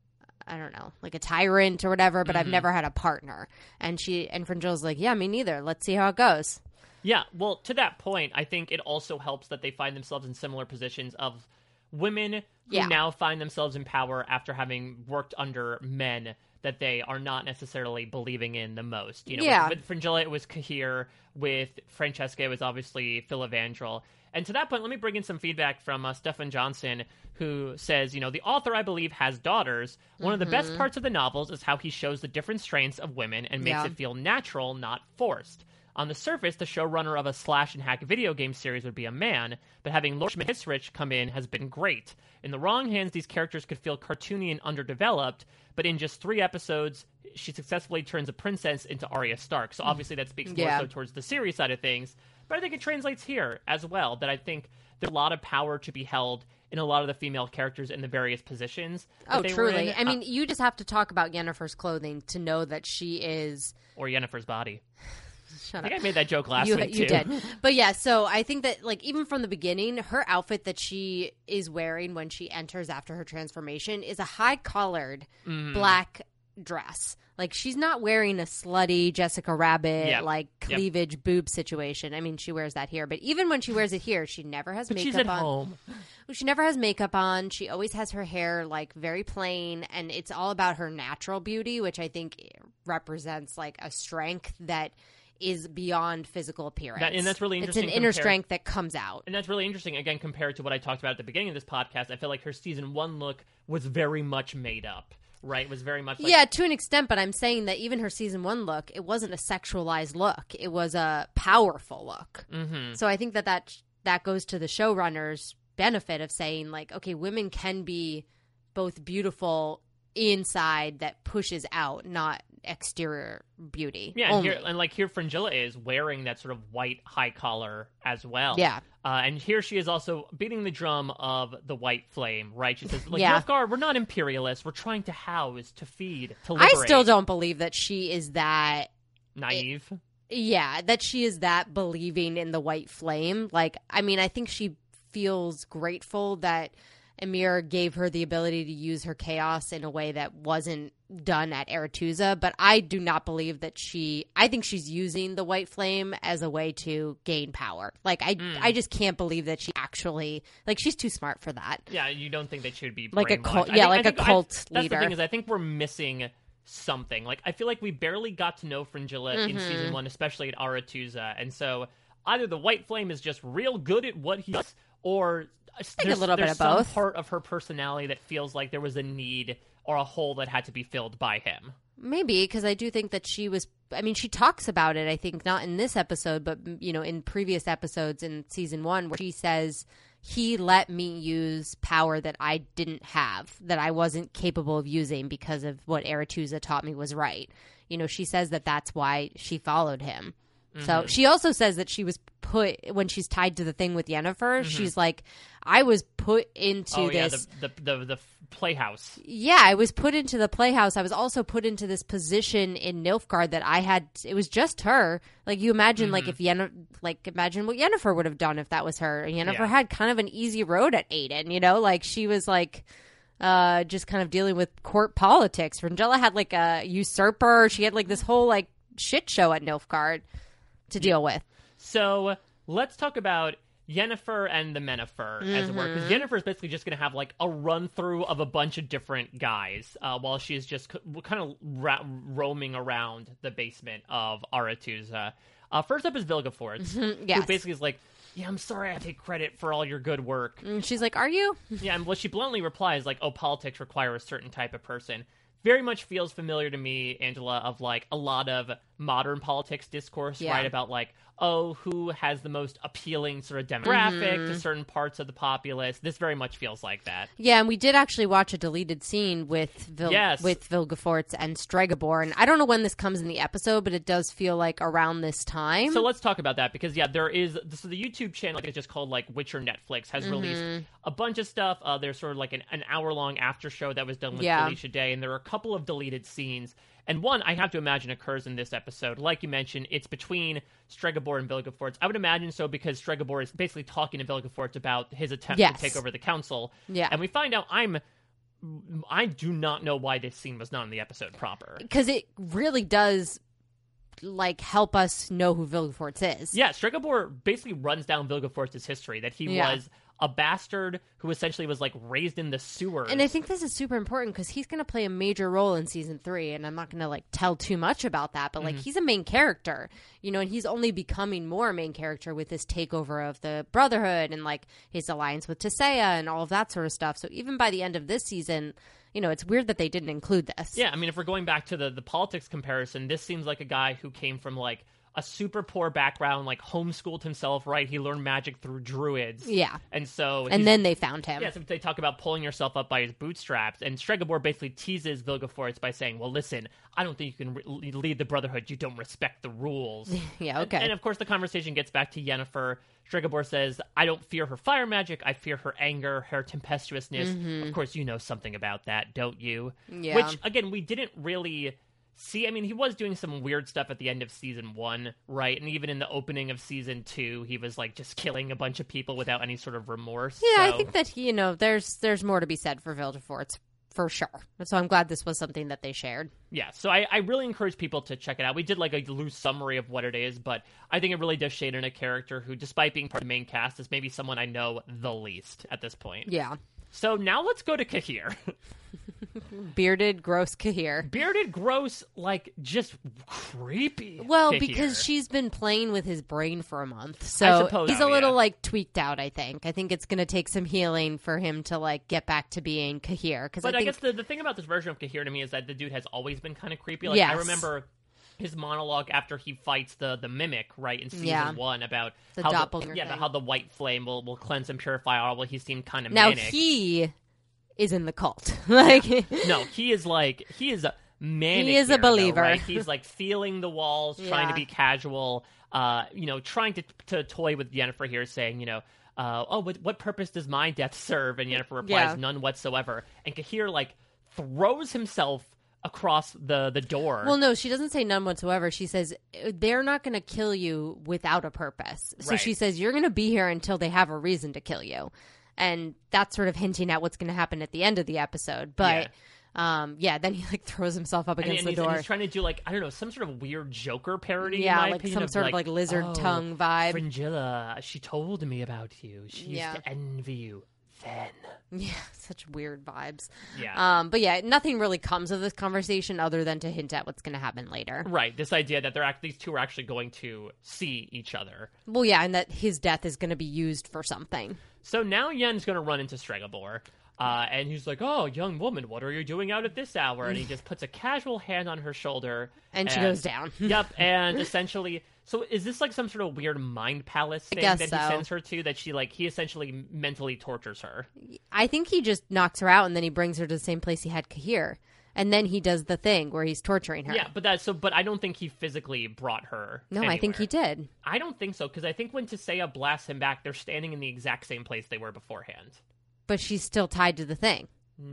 I don't know, like a tyrant or whatever, but Mm-hmm. I've never had a partner. And she and Fringilla's like, yeah, me neither. Let's see how it goes. Yeah, well, to that point, I think it also helps that they find themselves in similar positions of women who Yeah. now find themselves in power after having worked under men that they are not necessarily believing in the most. You know, Yeah. with, with Fringilla, it was Kahir. With Francesca, it was obviously Phil Evangel. And to that point, let me bring in some feedback from uh, Stefan Johnson, who says, you know, the author, I believe, has daughters. One of the best parts of the novels is how he shows the different strengths of women and makes Yeah. it feel natural, not forced. On the surface, the showrunner of a slash and hack video game series would be a man, but having Laura Schmidt-Hissrich come in has been great. In the wrong hands, these characters could feel cartoony and underdeveloped, but in just three episodes, she successfully turns a princess into Arya Stark. So obviously that speaks more Yeah. so towards the series side of things, but I think it translates here as well, that I think there's a lot of power to be held in a lot of the female characters in the various positions that Oh, they were truly. in. I mean, Uh, you just have to talk about Yennefer's clothing to know that she is... or Yennefer's body. Shut I think up. I made that joke last you, week, you too. did. But yeah, so I think that, like, even from the beginning, her outfit that she is wearing when she enters after her transformation is a high-collared Mm. black dress. Like, she's not wearing a slutty Jessica Rabbit, Yep. like, Yep. cleavage boob situation. I mean, she wears that here. But even when she wears it here, she never has But makeup she's at on. home. She never has makeup on. She always has her hair, like, very plain. And it's all about her natural beauty, which I think represents, like, a strength that is beyond physical appearance. That- and that's really It's interesting an inner compared- strength that comes out. And that's really interesting, again, compared to what I talked about at the beginning of this podcast. I feel like her season one look was very much made up, right? It was very much like... Yeah, to an extent, but I'm saying that even her season one look, it wasn't a sexualized look. It was a powerful look. Mm-hmm. So I think that that, that goes to the showrunner's benefit of saying, like, okay, women can be both beautiful inside that pushes out, not exterior beauty. Yeah, and, only. here, and like here Fringilla is wearing that sort of white high collar as well. Yeah. Uh, and here she is also beating the drum of the white flame, right? She says, like, Yeah. Nilfgaard, we're not imperialists. We're trying to house, to feed, to I liberate. still don't believe that she is that Naive. Yeah, that she is that believing in the white flame. Like, I mean, I think she feels grateful that Emir gave her the ability to use her chaos in a way that wasn't done at Aretuza, but I do not believe that she I think she's using the white flame as a way to gain power. Like, I Mm. I just can't believe that she actually, like, she's too smart for that. Yeah, you don't think they should be Like a brainwashed. cult- I yeah, think- like I a think- I- cult That's leader. the thing is, I think we're missing something. Like, I feel like we barely got to know Fringilla in Mm-hmm. season one, especially at Aretuza, and so either the White Flame is just real good at what he does, or think there's, a little bit there's of some both. part of her personality that feels like there was a need or a hole that had to be filled by him. Maybe, because I do think that she was, I mean, she talks about it, I think, not in this episode, but, you know, in previous episodes in season one, where she says, he let me use power that I didn't have, that I wasn't capable of using because of what Aretuza taught me was right. You know, she says that that's why she followed him. Mm-hmm. So she also says that she was put, when she's tied to the thing with Yennefer, she's like, I was put into Mm-hmm. oh yeah, this. the the the, the playhouse. Yeah, I was put into the playhouse. I was also put into this position in Nilfgaard that I had. It was just her. Like, you imagine, Mm-hmm. like if Yennefer, like imagine what Yennefer would have done if that was her. Yennefer Yeah. had kind of an easy road at Aiden. You know, like she was like. Uh, just kind of dealing with court politics. Fringilla had like a usurper. She had like this whole like shit show at Nilfgaard to deal with. So let's talk about Yennefer and the Mennefer, as it were, because Mm-hmm. Yennefer is basically just going to have like a run through of a bunch of different guys uh, while she is just c- kind of ra- roaming around the basement of Aretuza. Uh, first up is Vilgefortz, Mm-hmm. yes. who basically is like, "Yeah, I'm sorry, I take credit for all your good work." And she's like, "Are you?" Yeah, and well, she bluntly replies like, "Oh, politics require a certain type of person." Very much feels familiar to me, Angela, of like a lot of modern politics discourse, Yeah. right? About like, oh, who has the most appealing sort of demographic Mm-hmm. to certain parts of the populace. This very much feels like that. Yeah, and we did actually watch a deleted scene with Vil- Yes. with Vilgefortz and Stregobor, and I don't know when this comes in the episode, but it does feel like around this time. So let's talk about that because yeah, there is so the YouTube channel like, it's just called like Witcher Netflix has Mm-hmm. released a bunch of stuff. Uh, there's sort of like an, an hour long after show that was done with Yeah. Felicia Day, and there are a couple of deleted scenes. And one I have to imagine occurs in this episode. Like you mentioned, it's between Stregobor and Vilgefortz. I would imagine so because Stregobor is basically talking to Vilgefortz about his attempt Yes. to take over the council. Yeah. And we find out I'm I do not know why this scene was not in the episode proper. Because it really does, like, help us know who Vilgefortz is. Yeah, Stregobor basically runs down Vilgefortz's history, that he Yeah. was a bastard who essentially was, like, raised in the sewers. And I think this is super important because he's going to play a major role in season three, and I'm not going to, like, tell too much about that, but, like, Mm-hmm. he's a main character, you know, and he's only becoming more a main character with this takeover of the Brotherhood and, like, his alliance with Tissaia and all of that sort of stuff. So even by the end of this season, you know, it's weird that they didn't include this. Yeah, I mean, if we're going back to the, the politics comparison, this seems like a guy who came from, like, a super poor background, like, homeschooled himself, right? He learned magic through druids. Yeah. And so... And he's- then they found him. Yeah, so they talk about pulling yourself up by his bootstraps, and Stregobor basically teases Vilgefortz by saying, well, listen, I don't think you can re- lead the Brotherhood. You don't respect the rules. Yeah, okay. And, and, of course, the conversation gets back to Yennefer. Stregobor says, I don't fear her fire magic. I fear her anger, her tempestuousness. Of course, you know something about that, don't you? Yeah. Which, again, we didn't really... See, I mean, he was doing some weird stuff at the end of season one, right? And even in the opening of season two, he was, like, just killing a bunch of people without any sort of remorse. Yeah, I so- think that he, you know, there's there's more to be said for Vilgefortz, for sure. So I'm glad this was something that they shared. Yeah, so I, I really encourage people to check it out. We did, like, a loose summary of what it is, but I think it really does shade in a character who, despite being part of the main cast, is maybe someone I know the least at this point. Yeah. So now let's go to Cahir. Bearded, gross Cahir. Bearded, gross, like, just creepy. Well, Cahir. because she's been playing with his brain for a month, I so suppose he's so, a little yeah. like tweaked out. I think. I think it's going to take some healing for him to like get back to being Cahir. Because But I, I, think, guess the, the thing about this version of Cahir to me is that the dude has always been kind of creepy. Like, I Yes. remember his monologue after he fights the, the mimic, right, in season Yeah. one about The how doppelganger yeah, about thing. how the white flame will, will cleanse and purify all. Well, he seemed kind of now manic. he is in the cult. like, No, he is like he is a manic. He is a here, though, believer. right? He's like feeling the walls, trying to Yeah. be casual. Uh, you know, trying to to toy with Yennefer here, saying, you know, uh, oh, what what purpose does my death serve? And Yennefer replies, Yeah. none whatsoever. And Cahir like throws himself across the the door. Well, no, she doesn't say none whatsoever. She says they're not going to kill you without a purpose. So Right. she says you're going to be here until they have a reason to kill you. And that's sort of hinting at what's going to happen at the end of the episode. But yeah, um, yeah then he like throws himself up and, against and the he's, and door. he's trying to do like I don't know some sort of weird Joker parody. Yeah, in my like opinion, some of, sort of, like, lizard oh, tongue vibe. Fringilla, she told me about you. She used Yeah. to envy you then. Yeah, such weird vibes. Yeah. Um, but yeah, nothing really comes of this conversation other than to hint at what's going to happen later. Right, this idea that they're act- these two are actually going to see each other. Well, yeah, and that his death is going to be used for something. So now Yen's going to run into Stregobor, uh, and he's like, "Oh, young woman, what are you doing out at this hour?" And he just puts a casual hand on her shoulder, And she goes down. Yep, and essentially, so is this like some sort of weird mind palace thing guess that so. he sends her to? That she like he essentially mentally tortures her. I think he just knocks her out and then he brings her to the same place he had Cahir. And then he does the thing where he's torturing her. Yeah, but that so, but I don't think he physically brought her. No, I think he anywhere. did. I don't think so because I think when Tissaia blasts him back, they're standing in the exact same place they were beforehand. But she's still tied to the thing.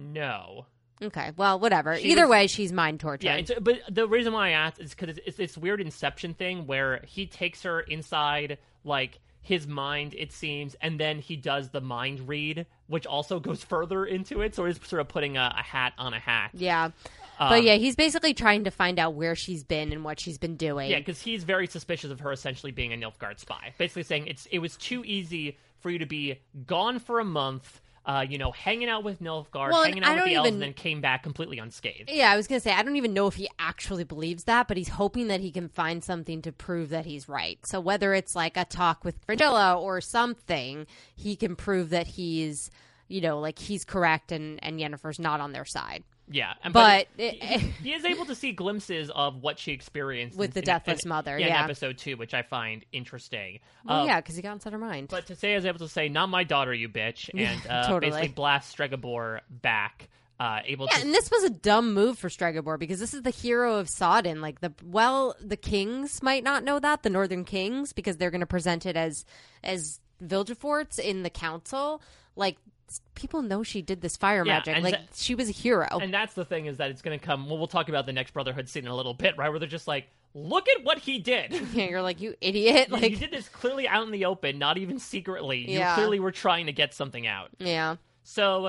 No. Okay, well, whatever. She Either was- way, she's mind tortured. Yeah, it's, but the reason why I asked is because it's, it's this weird Inception thing where he takes her inside, like, his mind, it seems, and then he does the mind read, which also goes further into it, so he's sort of putting a, a hat on a hat. Yeah. Um, But yeah, he's basically trying to find out where she's been and what she's been doing. Yeah, because he's very suspicious of her essentially being a Nilfgaard spy. Basically saying it's it was too easy for you to be gone for a month, uh, you know, hanging out with Nilfgaard, Well, hanging and I out with don't the elves, even- and then came back completely unscathed. Yeah, I was going to say, I don't even know if he actually believes that, but he's hoping that he can find something to prove that he's right. So whether it's like a talk with Fringilla or something, he can prove that he's, you know, like he's correct and, and Yennefer's not on their side. Yeah, and, But he, it- he- he is able to see glimpses of what she experienced With in- the in- Deathless in- Mother, yeah, yeah. in episode two, which I find interesting. Well, Uh, yeah, because he got inside her mind. But Tissaia is able to say, "Not my daughter, you bitch," and uh, Totally. basically blast Stregobor back. Uh, able Yeah, to and this was a dumb move for Stregobor because this is the hero of Sodden. Like the well, the kings might not know that, the Northern Kings, because they're going to present it as as Vilgefortz in the council. Like people know she did this fire Yeah, magic. and Like that- she was a hero. And that's the thing is that it's going to come. Well, we'll talk about the next Brotherhood scene in a little bit, right? Where they're just like, "Look at what he did." Yeah, you're like, you idiot. You- Like, you did this clearly out in the open, not even secretly. You Yeah. clearly were trying to get something out. yeah, So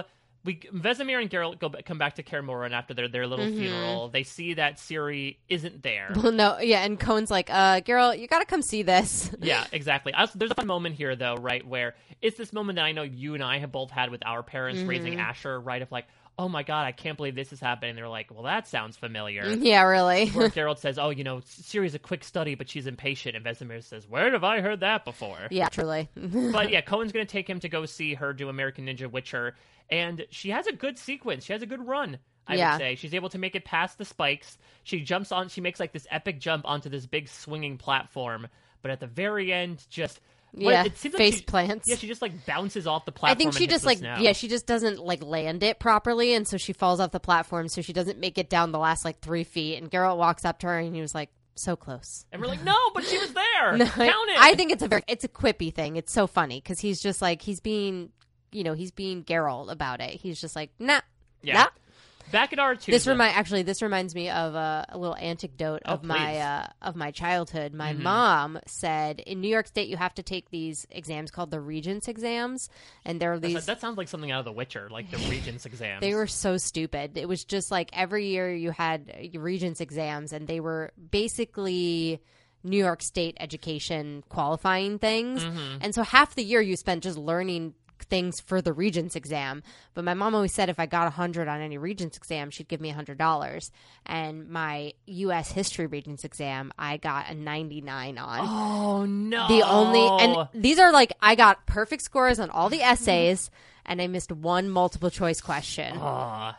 we Vesemir and Geralt go come back to Kaer Morhen after their their little Mm-hmm. funeral. They see that Ciri isn't there. Well, no, yeah, and Cohen's like, uh, Geralt, you gotta come see this. Yeah, exactly. Also, there's a fun moment here, though, right, where it's this moment that I know you and I have both had with our parents Mm-hmm. raising Asher, right, of like, oh my god, I can't believe this is happening. They're like, well, that sounds familiar. Yeah, really. Where Geralt says, oh, you know, Ciri's a quick study, but she's impatient. And Vesemir says, where have I heard that before? Yeah, truly. But yeah, Cohen's going to take him to go see her do American Ninja Witcher. And she has a good sequence. She has a good run, I Yeah. would say. She's able to make it past the spikes. She jumps on, she makes like this epic jump onto this big swinging platform. But at the very end, just... what- Yeah, it seems like face she- plants. Yeah, she just like bounces off the platform. I think she and hits just the like snow. yeah, she just doesn't like land it properly, and so she falls off the platform. So she doesn't make it down the last like three feet. And Geralt walks up to her, and he was like, "So close." And we're like, no, but she was there. No, Count it. I think it's a very it's a quippy thing. It's so funny because he's just like he's being you know he's being Geralt about it. He's just like nah. yeah. nah. Back at R two. This remind actually this reminds me of uh, a little anecdote Oh, of my please. uh, of my childhood. My Mhm. mom said in New York State you have to take these exams called the Regents exams, and there are these. That sounds like something out of The Witcher, like the Regents exams. They were so stupid. It was just like every year you had your Regents exams, and they were basically New York State education qualifying things. Mm-hmm. And so half the year you spent just learning things for the Regents exam. But my mom always said if I got one hundred on any Regents exam, she'd give me one hundred dollars. And my U S history Regents exam, I got a ninety-nine on. Oh no! The only and these are like I got perfect scores on all the essays, and I missed one multiple choice question. Aw.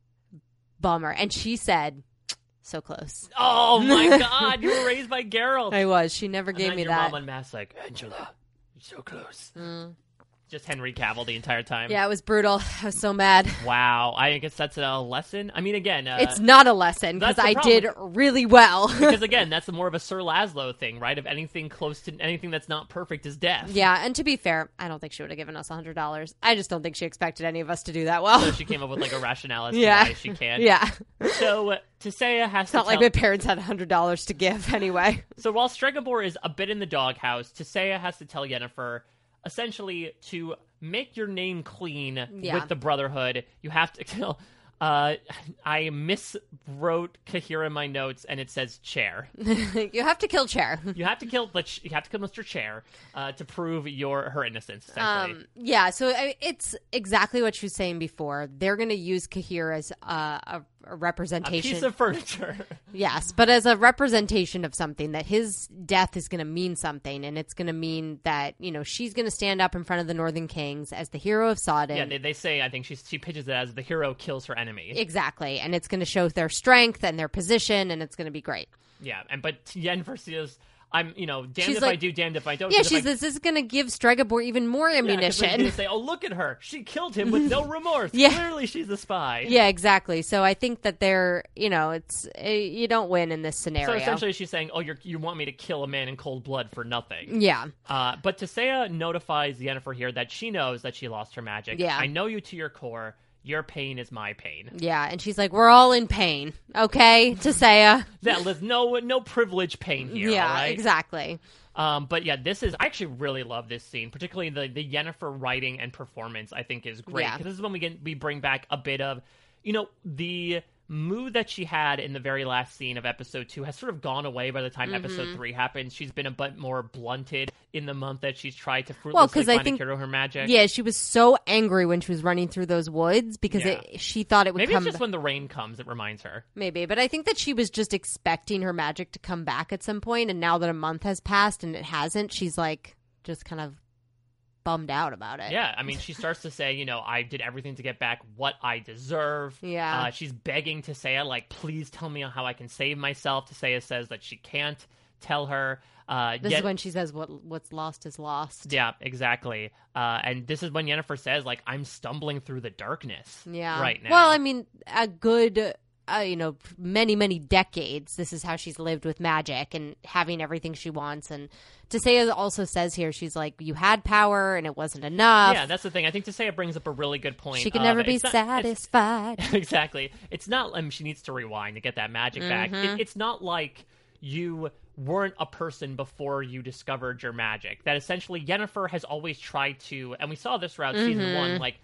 Bummer. And she said, "So close." Oh my god! You were raised by Geralt. I was. She never And gave then me your that. mom unmasked like Angela. You're so close. Just Henry Cavill the entire time. Yeah, it was brutal. I was so mad. Wow. I guess that's a lesson. I mean, again, uh, It's not a lesson because that's the I problem. did really well. because again, that's more of a Sir Laszlo thing, right? If anything close to anything that's not perfect is death. Yeah, and to be fair, I don't think she would have given us one hundred dollars. I just don't think she expected any of us to do that well. So she came up with like a rationale as to Yeah. why she can't. Yeah. So uh, Tisea has It's to not like tell- my parents had one hundred dollars to give anyway. So while Stregobor is a bit in the doghouse, Tisea has to tell Yennefer, essentially, to make your name clean Yeah. with the Brotherhood, you have to kill... Uh, I miswrote Kahira in my notes, and it says Chair. You have to kill Chair. You have to kill the ch- you have to kill Mister Chair uh, to prove your her innocence. Essentially, Um, yeah, so I, it's exactly what she was saying before. They're going to use Kahir as uh, a, a a representation. piece of furniture. Yes, but as a representation of something, that his death is going to mean something, and it's going to mean that, you know, she's going to stand up in front of the Northern Kings as the hero of Sodden. yeah, they, they say I think she she pitches it as the hero kills her enemy. Exactly, and it's going to show their strength and their position, and it's going to be great. Yeah, and but Yennefer says, I'm, you know, damned She's if I like- do, damned if I don't. Yeah, 'cause if she's I- this is going to give Stregobor even more Yeah, 'cause then she's ammunition. gonna say, oh, look at her. She killed him with no remorse. Yeah. Clearly she's a spy. Yeah, exactly. So I think that they're, you know, it's uh, you don't win in this So scenario. essentially she's saying, oh, you're, you want me to kill a man in cold blood for nothing. Yeah. Uh, but Tisea notifies Yennefer here that she knows that she lost her magic. Yeah. I know you to your core. Your pain is my pain. Yeah, and she's like, "We're all in pain, okay?" Tisea. That there's no no privilege pain here. Yeah, all right? exactly. Um, but yeah, this is I actually really love this scene, particularly the the Yennefer writing and performance. I think is great Yeah. because this is when we get we bring back a bit of, you know, the mood that she had in the very last scene of episode two has sort of gone away by the time Mm-hmm. episode three happens. She's been a bit more blunted in the month that she's tried to Well, fruitlessly 'cause I find think- a hero her magic. Yeah, she was so angry when she was running through those woods because Yeah. it, she thought it would Maybe come. it's just when the rain comes it reminds her. Maybe, but I think that she was just expecting her magic to come back at some point, and now that a month has passed and it hasn't, she's like just kind of bummed out about it. Yeah, I mean, she starts to say, you know, I did everything to get back what I deserve. Yeah. Uh, she's begging Tisea, like, please tell me how I can save myself. Tisea says that she can't tell her. Uh, This yet- is when she says, "What what's lost is lost." Yeah, exactly. Uh, and this is when Yennefer says, like, I'm stumbling through the darkness Yeah. right now. Well, I mean, a good, uh, you know, many, many decades, this is how she's lived with magic and having everything she wants. And Tisea also says here, she's like, you had power and it wasn't enough. yeah, that's the thing. I think Tisea brings up a really good point. she can of- never be it's not- it's- satisfied. exactly. It's not, I mean, she needs to rewind to get that magic back. Mm-hmm. It, it's not like you weren't a person before you discovered your magic. That essentially Yennefer has always tried to, and we saw this throughout season Mm-hmm. one, like,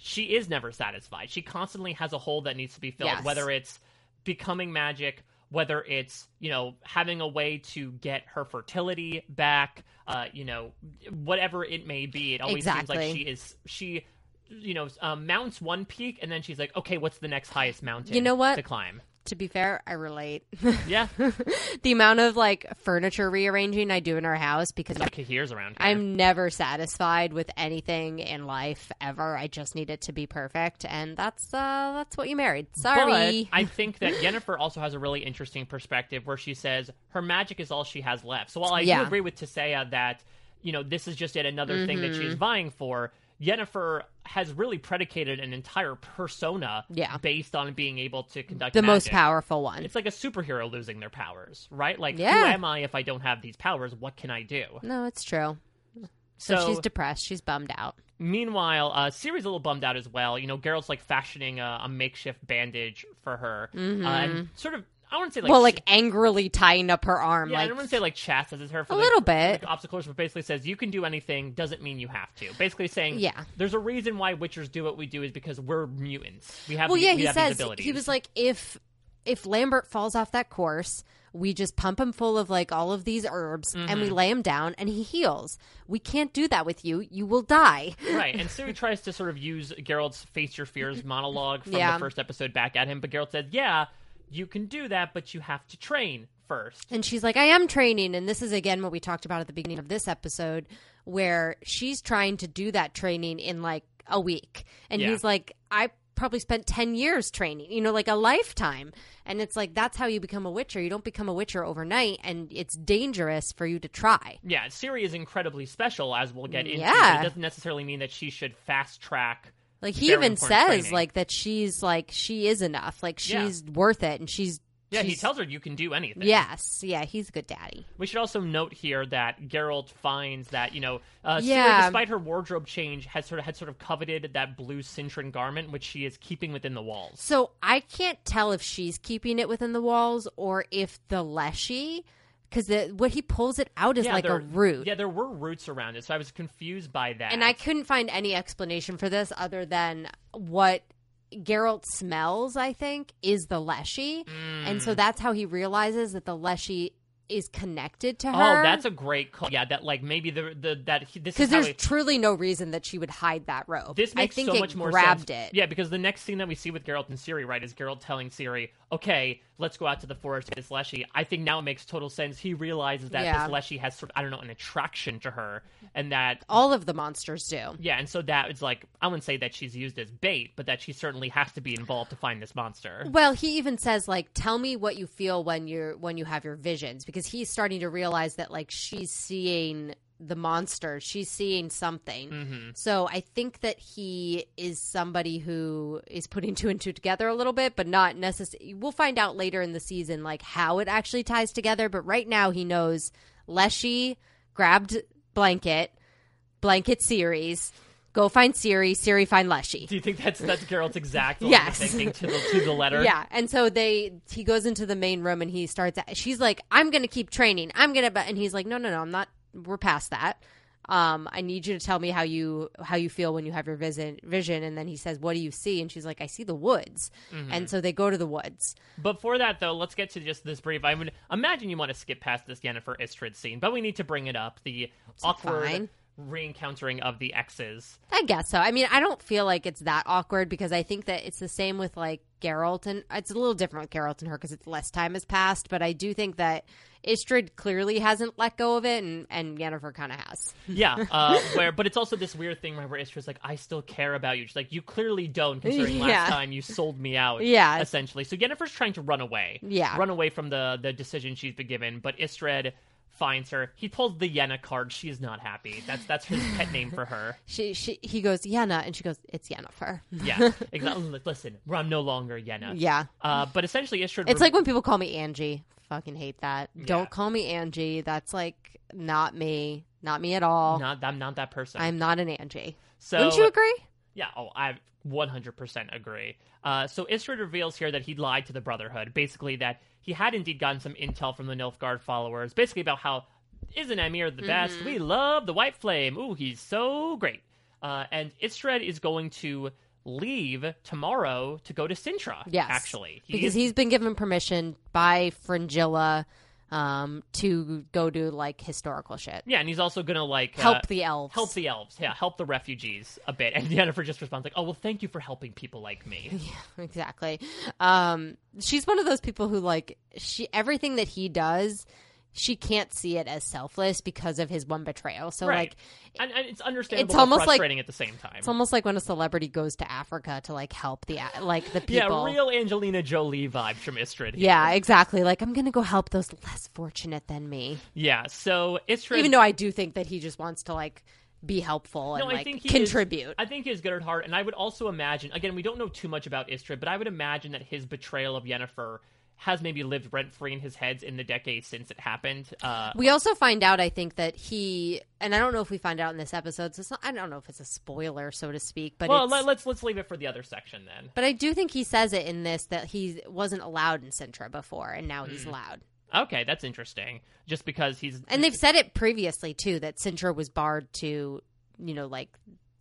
she is never satisfied. She constantly has a hole that needs to be filled, Yes. whether it's becoming magic, whether it's, you know, having a way to get her fertility back, uh, you know, whatever it may be. It always seems like Exactly. she is, she, you know, um, mounts one peak and then she's like, okay, what's the next highest mountain You know what? to climb? To be fair, I relate. Yeah. The amount of like furniture rearranging I do in our house because Kahir's around here. I'm never satisfied with anything in life ever. I just need it to be perfect, and that's uh, that's what you married. Sorry. But I think that Yennefer also has a really interesting perspective where she says her magic is all she has left. So while I Yeah. do agree with Tisea that, you know, this is just yet another thing that Mm-hmm. she's vying for, Yennefer has really predicated an entire persona Yeah. based on being able to conduct the most magic. powerful one. It's like a superhero losing their powers, right? Like, who Yeah. am I if I don't have these powers? What can I do? No, it's true. So, So, she's depressed. She's bummed out. meanwhile, uh, Ciri's a little bummed out as well. You know, Geralt's like fashioning a, a makeshift bandage for her, uh, and sort of, I wouldn't say like Mm-hmm. well, ch- like angrily tying up her arm. Yeah, I like don't want to say like chastises her for A like, little bit. like obstacles, but basically says you can do anything doesn't mean you have to. Basically saying, Yeah. there's a reason why Witchers do what we do is because we're mutants. We have well, the- yeah, we he have these says abilities. he was like, if if Lambert falls off that course, we just pump him full of like all of these herbs and Mm-hmm. we lay him down and he heals. We can't do that with you. You will die. Right, and Ciri tries to sort of use Geralt's "Face Your Fears" monologue from Yeah. the first episode back at him, but Geralt said, "Yeah, you can do that, but you have to train first." And she's like, I am training. And this is, again, what we talked about at the beginning of this episode, where she's trying to do that training in like a week. And Yeah. he's like, I probably spent ten years training, you know, like a lifetime. And it's like, that's how you become a Witcher. You don't become a Witcher overnight. And it's dangerous for you to try. Yeah, Ciri is incredibly special, as we'll get into. Yeah. But it doesn't necessarily mean that she should fast track. Like, he very even important says, training. like, that she's like, she is enough. Like, Yeah. she's worth it. And she's. Yeah, he she's- tells her you can do anything. Yes. Yeah, he's a good daddy. We should also note here that Geralt finds that, you know, uh, Ciri, Yeah. despite her wardrobe change, has sort of had sort of coveted that blue Cintran garment, which she is keeping within the walls. So I can't tell if she's keeping it within the walls or if the Leshy, because what he pulls it out is Yeah, like a there- root. Yeah, there were roots around it, so I was confused by that. And I couldn't find any explanation for this other than what Geralt smells, I think, is the Leshy. And Mm. so that's how he realizes that the Leshy is connected to Oh, her. that's a great call. Yeah, that like maybe the the that he, this is because how there's it, truly no reason that she would hide that robe. this makes I think so it much more grabbed sense. it. Yeah, because the next scene that we see with Geralt and Ciri, right, is Geralt telling Ciri, "Okay, let's go out to the forest to get this Leshy." I think now it makes total sense. He realizes that Yeah. this Leshy has sort of, I don't know, an attraction to her, and that All of the monsters do. yeah, and so that it's like I wouldn't say that she's used as bait, but that she certainly has to be involved to find this monster. Well, he even says like, "Tell me what you feel when you're when you have your visions," because he's starting to realize that like she's seeing the monster, she's seeing something. Mm-hmm. So I think that he is somebody who is putting two and two together a little bit, but not necessarily. We'll find out later in the season like how it actually ties together. But right now he knows Leshy grabbed blanket, blanket series. Go find Ciri, Ciri find Leshy. Do you think that's that's Geralt's exact line Yes. of thinking to the to the letter? Yeah, and so they he goes into the main room and he starts. She's like, "I'm going to keep training. I'm going to," and he's like, "No, no, no. I'm not. We're past that. Um, I need you to tell me how you how you feel when you have your vision." Vision, and then he says, "What do you see?" And she's like, "I see the woods." Mm-hmm. And so they go to the woods. Before that, though, let's get to just this brief. I would imagine you want to skip past this Yennefer Istrid scene, but we need to bring it up. The awkward fine. re-encountering of the exes. I guess so. I mean, I don't feel like it's that awkward because I think that it's the same with like Geralt, and it's a little different with Geralt and her because it's less time has passed. But I do think that Istrid clearly hasn't let go of it, and and Yennefer kind of has. Yeah, uh, where but it's also this weird thing right, where Istrid's like, I still care about you. She's like, you clearly don't, considering Yeah. last time you sold me out. Yeah. essentially. So Yennefer's trying to run away. Yeah. run away from the the decision she's been given. But Istrid finds her. He pulls the Yenna card. She is not happy. That's that's his pet name for her. She she he goes Yenna, and she goes, "It's Yennefer." Yeah, exactly. Listen, I'm no longer Yenna. Yeah. Uh, but essentially, Istrid. It's like when people call me Angie. Fucking hate that. Yeah. Don't call me Angie. That's like not me. Not me at all. not I'm not that person. I'm not an Angie. so Wouldn't you agree? Yeah, oh, I one hundred percent agree. Uh, so Istrid reveals here that he lied to the Brotherhood, basically that he had indeed gotten some intel from the Nilfgaard followers, basically about how, isn't Emir the best? Mm-hmm. We love the White Flame. Ooh, he's so great. Uh, and Istrid is going to leave tomorrow to go to Sintra. Yes. Actually. He because is- he's been given permission by Fringilla um, to go do, like, historical shit. Yeah, and he's also going to, like... Help uh, the elves. Help the elves, yeah. Help the refugees a bit. And Yennefer just responds like, oh, well, thank you for helping people like me. Yeah, exactly. Um, she's one of those people who, like, she everything that he does... she can't see it as selfless because of his one betrayal. So, right. like... And, and it's understandable it's but almost frustrating like, at the same time. It's almost like when a celebrity goes to Africa to, like, help the, like, the people. Yeah, real Angelina Jolie vibes from Istrid here. Yeah, exactly. Like, I'm going to go help those less fortunate than me. Yeah, so Istrid... Even though I do think that he just wants to, like, be helpful and, No, I like, think he contribute. Is, I think he is good at heart, and I would also imagine... Again, we don't know too much about Istrid, but I would imagine that his betrayal of Yennefer has maybe lived rent-free in his head in the decades since it happened. Uh, we also find out, I think, that he... And I don't know if we find out in this episode, so it's not, I don't know if it's a spoiler, so to speak, but well, it's... let, let's let's leave it for the other section, then. But I do think he says it in this, that he wasn't allowed in Sintra before, and now he's Mm. allowed. Okay, that's interesting. Just because he's... And they've said it previously, too, that Sintra was barred to, you know, like,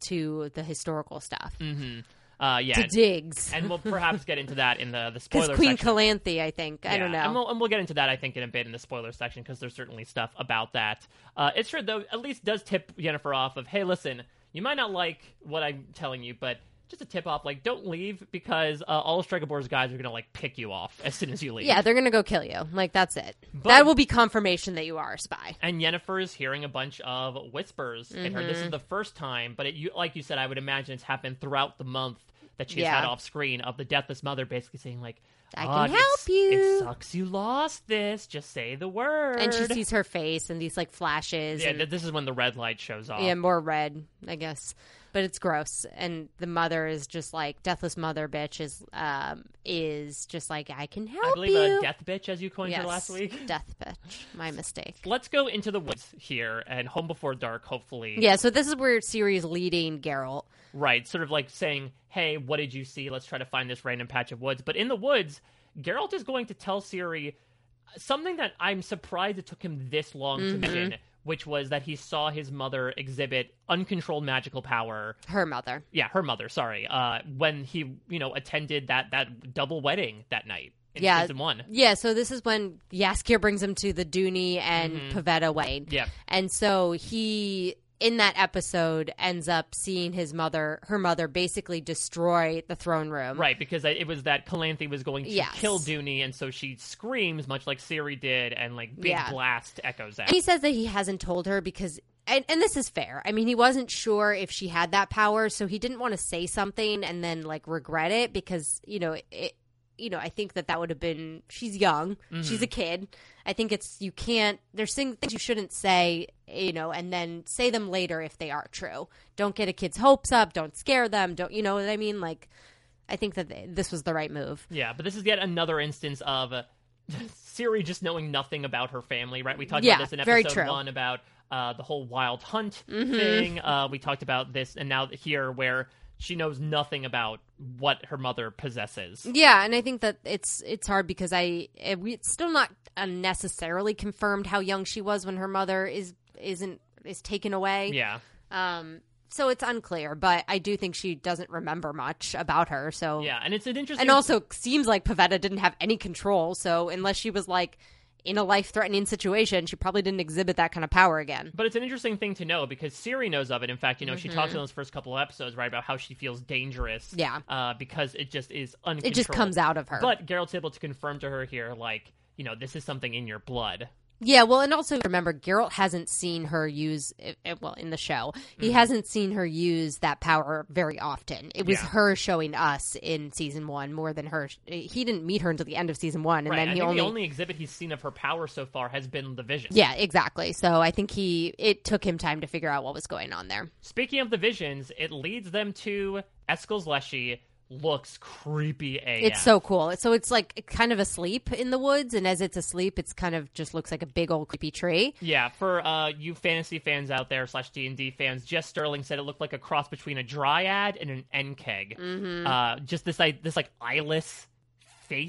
to the historical stuff. Mm-hmm. Uh, yeah. To digs. And we'll perhaps get into that in the, the spoiler Because Queen section. Calanthe, I think. I Yeah, don't know. And we'll, and we'll get into that, I think, in a bit in the spoiler section, because there's certainly stuff about that. Uh, Istrid, though, at least does tip Yennefer off of, hey, listen, you might not like what I'm telling you, but just a tip off, like, don't leave, because uh, all of Stregobor's guys are going to, like, pick you off as soon as you leave. Yeah, they're going to go kill you. Like, that's it. But- that will be confirmation that you are a spy. And Yennefer is hearing a bunch of whispers in her. This Mm-hmm. is the first time, but it, you, like you said, I would imagine it's happened throughout the month that she's Yeah. had off screen, of the Deathless Mother basically saying, like, I "Ah, can it's- help you." It sucks you lost this. Just say the word. And she sees her face and these, like, flashes. Yeah, and, th- this is when the red light shows off. yeah, more red, I guess. But it's gross. And the mother is just like, Deathless Mother bitch is um, is just like, I can help I believe you. a death bitch, as you coined yes, her last week. Death bitch. My mistake. Let's go into the woods here and Home Before Dark, hopefully. Yeah, so this is where Ciri is leading Geralt. Right, sort of like saying, hey, what did you see? Let's try to find this random patch of woods. But in the woods, Geralt is going to tell Ciri something that I'm surprised it took him this long to mention, which was that he saw his mother exhibit uncontrolled magical power. Her mother. Yeah, her mother, sorry. Uh, when he, you know, attended that, that double wedding that night in Yeah. season one. Yeah, so this is when Jaskier brings him to the Dooney and Pavetta wedding. Yeah. And so he, in that episode, ends up seeing his mother, her mother, basically destroy the throne room. Right, because it was that Calanthe was going to Yes. kill Dooney, and so she screams, much like Ciri did, and, like, big Yeah. blast echoes out. And he says that he hasn't told her because, and, and this is fair. I mean, he wasn't sure if she had that power, so he didn't want to say something and then, like, regret it because, you know, it, you know, I think that that would have been, she's young, she's a kid. I think it's, you can't, there's things you shouldn't say, you know, and then say them later if they are true. Don't get a kid's hopes up, don't scare them, don't, you know what I mean? Like, I think that th- this was the right move. Yeah, but this is yet another instance of uh, Ciri just knowing nothing about her family, right? We talked Yeah, about this in very episode true. one about uh, the whole wild hunt Mm-hmm. thing. Uh, we talked about this, and now here where she knows nothing about what her mother possesses. Yeah, and I think that it's it's hard because I it, we, it's still not uh, necessarily confirmed how young she was when her mother is isn't is taken away. Yeah. Um. So it's unclear, but I do think she doesn't remember much about her. So Yeah, and it's an interesting... and also seems like Pavetta didn't have any control. So unless she was like in a life-threatening situation, she probably didn't exhibit that kind of power again. But it's an interesting thing to know because Ciri knows of it. In fact, you know, she Mm-hmm. talks in those first couple of episodes, right, about how she feels dangerous. Yeah. Uh, because it just is uncontrolled. It just comes out of her. But Geralt's able to confirm to her here, like, you know, this is something in your blood. Yeah, well, and also remember, Geralt hasn't seen her use, it, it- well, in the show, he hasn't seen her use that power very often. It was Yeah. her showing us in season one more than her. He didn't meet her until the end of season one, and Right, then I he think only, the only exhibit he's seen of her power so far has been the vision. Yeah, exactly. So I think he, it took him time to figure out what was going on there. Speaking of the visions, it leads them to Eskel's Leshy. Looks creepy A F. It's so cool. So it's like kind of asleep in the woods, and as it's asleep, it's kind of just looks like a big old creepy tree. Yeah, for uh, you fantasy fans out there slash D and D fans, Jess Sterling said it looked like a cross between a dryad and an N-Keg. Mm-hmm. Uh, just this like this like eyeless face.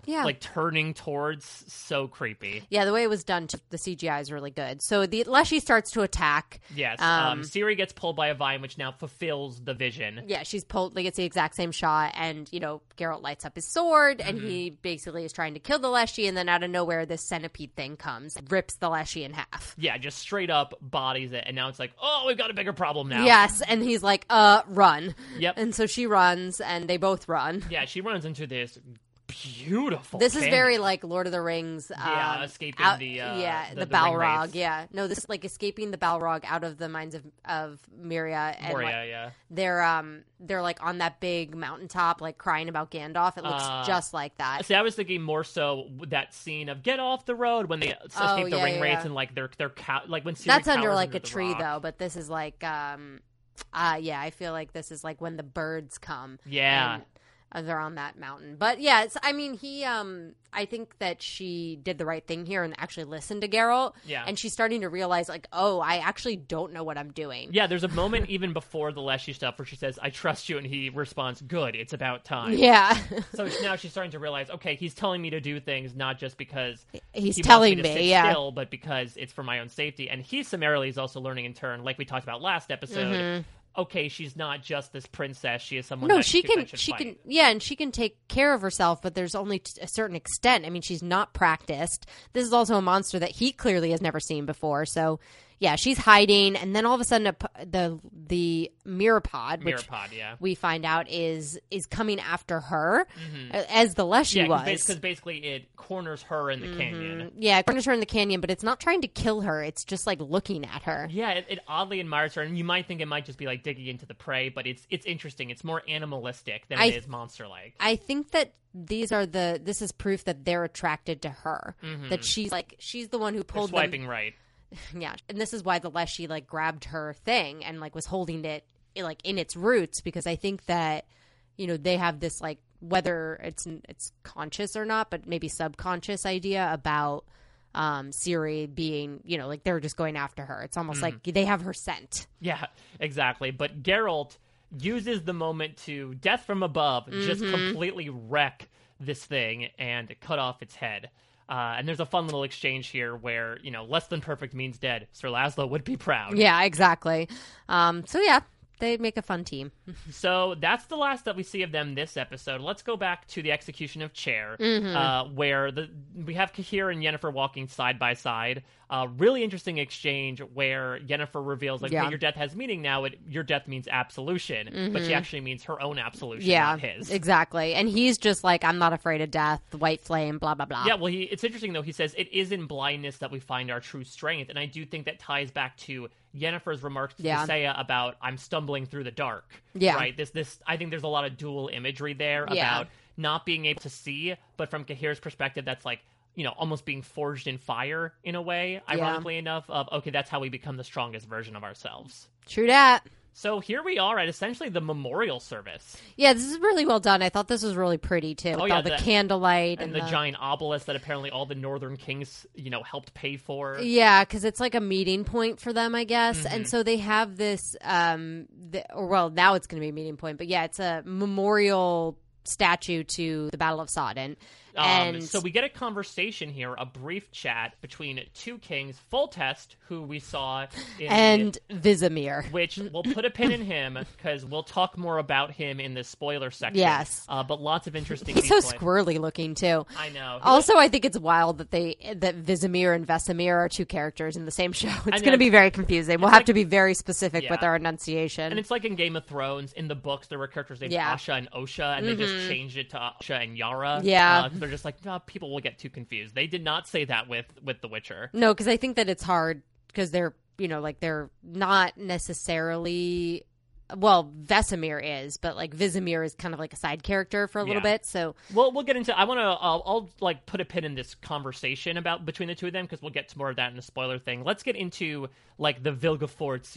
Yeah. like turning towards, so creepy. Yeah, the way it was done, to, the C G I is really good. So the Leshy starts to attack. Yes, Um, um, Ciri gets pulled by a vine, which now fulfills the vision. Yeah, she's pulled, like, it's the exact same shot, and, you know, Geralt lights up his sword, and Mm-hmm. he basically is trying to kill the Leshy, and then out of nowhere, this centipede thing comes, rips the Leshy in half. Yeah, just straight up bodies it, and now it's like, oh, we've got a bigger problem now. Yes, and he's like, uh, run. Yep. And so she runs, and they both run. Yeah, she runs into this beautiful This is canyon. very like Lord of the Rings. Um, Yeah, escaping out- the, uh, yeah the- the, the ring Balrog. wraiths. Yeah, no, this is like escaping the Balrog out of the minds of of Miria. And Moria, like, yeah. they're um they're like on that big mountaintop, like crying about Gandalf. It looks Uh, just like that. See, I was thinking more so with that scene of get off the road when they escape Oh, the yeah, ring yeah, wraiths yeah. and like they're they're cow- like when Ciri That's under cowers like under a the tree rock. though, but this is like um uh yeah, I feel like this is like when the birds come. Yeah. and, uh, they're on that mountain. But yeah, it's, I mean, he, um, I think that she did the right thing here and actually listened to Geralt. Yeah. And she's starting to realize, like, oh, I actually don't know what I'm doing. Yeah, there's a moment even before the Leshy stuff where she says, I trust you, and he responds, good, it's about time. Yeah. So now she's starting to realize, okay, he's telling me to do things not just because He's he telling wants me, to me, sit yeah. still, but because it's for my own safety. And he summarily is also learning in turn, like we talked about last episode, okay, she's not just this princess, she is someone No, that she thinks I can, should she fight. can, yeah, and she can take care of herself, but there's only t- a certain extent. I mean, she's not practiced. This is also a monster that he clearly has never seen before. So, yeah, she's hiding, and then all of a sudden, a p the the Mirapod, which Mirapod, yeah. we find out is is coming after her, a- as the Leshy Yeah, was. because basically it corners her in the canyon. Yeah, it corners her in the canyon, but it's not trying to kill her. It's just like looking at her. Yeah, it, it oddly admires her, and you might think it might just be like digging into the prey, but it's it's interesting. It's more animalistic than I- it is monster-like. I think that these are the this is proof that they're attracted to her. Mm-hmm. That she's like she's the one who They're pulled them. swiping right. Yeah, and this is why the Leshy like grabbed her thing and like was holding it like in its roots, because I think that you know they have this like whether it's it's conscious or not, but maybe subconscious idea about um Ciri being, you know, like they're just going after her. It's almost like they have her scent. Yeah, exactly. But Geralt uses the moment to death from above, just Mm-hmm. completely wreck this thing and cut off its head. Uh, and there's a fun little exchange here where, you know, less than perfect means dead. Sir Laszlo would be proud. Yeah, exactly. Um, so yeah, they make a fun team. So that's the last that we see of them this episode. Let's go back to the execution of Chair, Mm-hmm. uh, where the we have Cahir and Yennefer walking side by side. Uh, really interesting exchange where Yennefer reveals, like, Yeah. hey, your death has meaning now. It, your death means absolution, but she actually means her own absolution, Mm-hmm. Yeah, not his. exactly. And he's just like, I'm not afraid of death, the white flame, blah, blah, blah. Yeah, well, he, it's interesting, though. He says, it is in blindness that we find our true strength. And I do think that ties back to Yennefer's remarks to Yeah. Seiya about, I'm stumbling through the dark. Yeah. Right? This, this, I think there's a lot of dual imagery there Yeah. about not being able to see, but from Cahir's perspective, that's like, you know, almost being forged in fire in a way, ironically enough, of, okay, that's how we become the strongest version of ourselves. True that. So here we are at essentially the memorial service. Yeah, this is really well done. I thought this was really pretty, too. With Oh, yeah, all the, the- candlelight. And And, the giant obelisk that apparently all the northern kings, you know, helped pay for. Yeah, because it's like a meeting point for them, I guess. Mm-hmm. And so they have this, um, the, or well, now it's going to be a meeting point. But yeah, it's a memorial statue to the Battle of Sodden. Um, And so we get a conversation here, a brief chat between two kings, Foltest, who we saw in and Vizimir. which we'll put a pin in him because we'll talk more about him in the spoiler section. Yes. uh, but lots of interesting. He's so detail. squirrely looking, too. I know. Also, I think it's wild that they that Vizimir and Vesemir are two characters in the same show. It's know, going to be it's- very confusing. We'll have like- to be very specific with Yeah. our enunciation. And it's like in Game of Thrones, in the books, there were characters named Yeah. Asha and Osha, and they just changed it to Asha and Yara. Yeah. Uh, 'cause they're just like, no, people will get too confused. They did not say that with, with The Witcher. No, because I think that it's hard because they're, you know, like they're not necessarily. Well, Vesemir is, but like Vizimir is kind of like a side character for a little Yeah. bit. So Well, we'll get into. I want to. I'll, I'll like put a pin in this conversation about between the two of them because we'll get to more of that in the spoiler thing. Let's get into like the Vilgefortz, you know,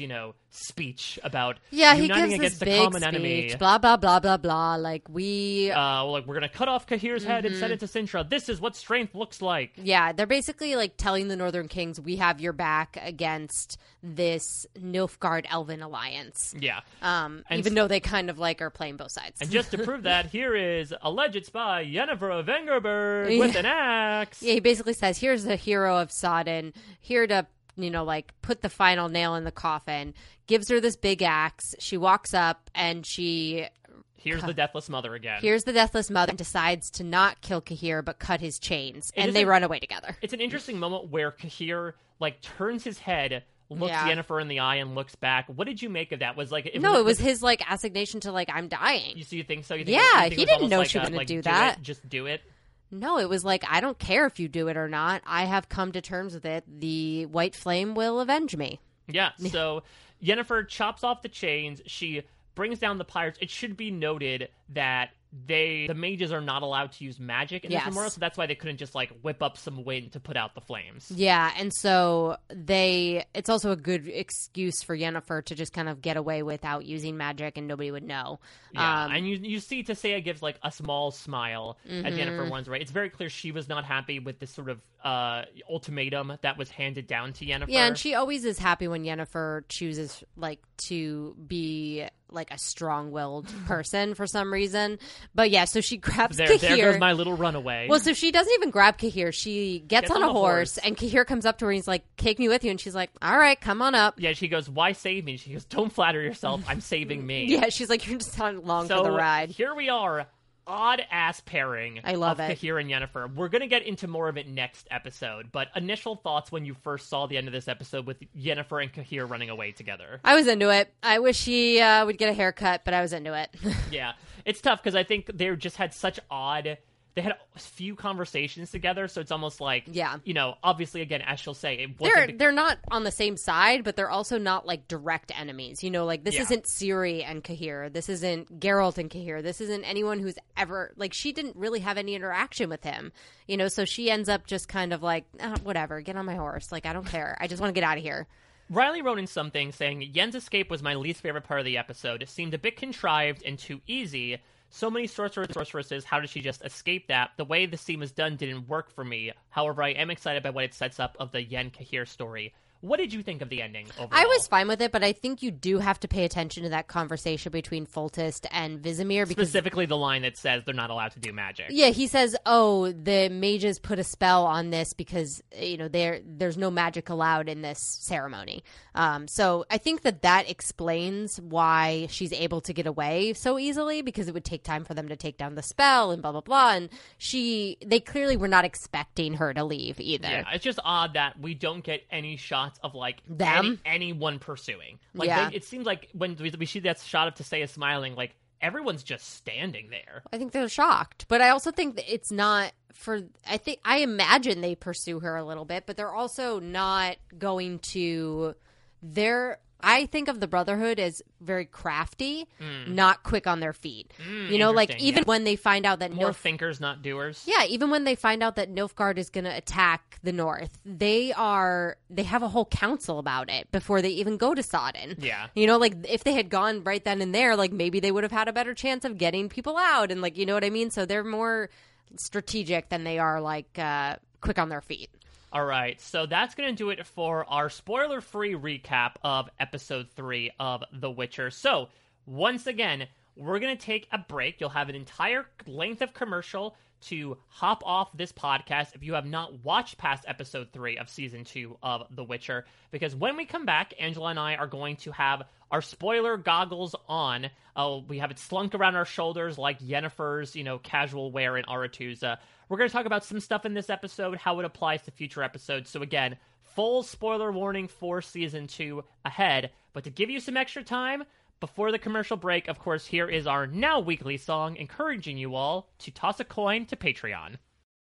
speech about yeah, he uniting gives against this a big common speech, enemy. blah blah blah blah blah. Like we, Uh, like we're gonna cut off Cahir's head and Mm-hmm. send it to Sintra. This is what strength looks like. yeah, they're basically like telling the Northern Kings, we have your back against this Nilfgaard Elven alliance. Yeah. Um, And even s- though they kind of like are playing both sides. And just to prove that, here is alleged spy Yennefer of Vengerberg with an axe. Yeah, he basically says, here's the hero of Sodden, here to, you know, like, put the final nail in the coffin. Gives her this big axe. She walks up, and she Here's the Deathless Mother again. hears the Deathless Mother and decides to not kill Cahir, but cut his chains. It and is they a- run away together. It's an interesting moment where Cahir, like, turns his head, looks Yeah. Yennefer in the eye, and looks back. What did you make of that? Was like if No, it was his, like, assignation to, like, I'm dying. You, so you think so? You think Yeah, you think he it was didn't almost know like she was a, gonna like, do it, that. just do it. No, it was like, I don't care if you do it or not. I have come to terms with it. The White Flame will avenge me. Yeah, so Yennefer chops off the chains. She brings down the pirates. It should be noted that they, the mages, are not allowed to use magic in Yes. this memorial, so that's why they couldn't just like whip up some wind to put out the flames. Yeah, and so they, it's also a good excuse for Yennefer to just kind of get away without using magic and nobody would know. Yeah, Um, and you you see Tisea gives like a small smile Mm-hmm. as Yennefer runs away. It's very clear she was not happy with this sort of uh, ultimatum that was handed down to Yennefer. Yeah, and she always is happy when Yennefer chooses like to be like a strong-willed person for some reason. But yeah, so she grabs there, Cahir. there goes my little runaway. Well, so she doesn't even grab Cahir. She gets, Gets on, on a the horse, horse. and Cahir comes up to her and he's like, "Take me with you." And she's like, "All right, come on up." yeah, she goes, "Why save me?" She goes, "Don't flatter yourself. I'm saving me." Yeah, she's like, "You're just not along so for the ride." here we are. Odd ass pairing I love of it. Cahir and Yennefer. We're gonna get into more of it next episode, but initial thoughts when you first saw the end of this episode with Yennefer and Cahir running away together. I was into it. I wish he uh, would get a haircut, but I was into it. Yeah, it's tough because I think they just had such odd. They had a few conversations together, so it's almost like, Yeah. you know, obviously, again, as she'll say, it they're wasn't. they're not on the same side, but they're also not like direct enemies. You know, like this Yeah. isn't Ciri and Cahir. This isn't Geralt and Cahir. This isn't anyone who's ever like she didn't really have any interaction with him. You know, so she ends up just kind of like ah, whatever, get on my horse. Like I don't care. I just want to get out of here. Riley wrote in something saying, Yen's escape was my least favorite part of the episode. It seemed a bit contrived and too easy. So many sorcerers sorceresses, how did she just escape that? The way the scene was done didn't work for me. However, I am excited by what it sets up of the Yen Cahir story. What did you think of the ending overall? I was fine with it, but I think you do have to pay attention to that conversation between Foltest and Vizimir because Specifically the line that says they're not allowed to do magic. yeah, he says, "Oh, the mages put a spell on this because you know there there's no magic allowed in this ceremony." Um, so I think that that explains why she's able to get away so easily because it would take time for them to take down the spell and blah blah blah. And she, they clearly were not expecting her to leave either. Yeah, it's just odd that we don't get any shots of like Them? any, anyone pursuing. Like Yeah. they, it seems like when we, we see that shot of Tisea smiling, like everyone's just standing there. I think they're shocked, but I also think that it's not for. I think I imagine they pursue her a little bit, but they're also not going to. They're. I think of the Brotherhood as very crafty, not quick on their feet. you know, like interesting, even yeah. when they find out that More Nilf- thinkers, not doers. yeah, even when they find out that Nilfgaard is going to attack the North, they are they have a whole council about it before they even go to Sodden. Yeah. You know, like if they had gone right then and there, like maybe they would have had a better chance of getting people out and like you know what I mean? So they're more strategic than they are like uh, quick on their feet. All right, so that's going to do it for our spoiler-free recap of episode three of The Witcher. So, once again, we're going to take a break. You'll have an entire length of commercial to hop off this podcast if you have not watched past episode three of season two of The Witcher. Because when we come back, Angela and I are going to have our spoiler goggles on. Uh, we have it slunk around our shoulders like Yennefer's, you know, casual wear in Aretuza. We're going to talk about some stuff in this episode, how it applies to future episodes. So again, full spoiler warning for season two ahead. But to give you some extra time before the commercial break, of course, here is our now weekly song encouraging you all to toss a coin to Patreon.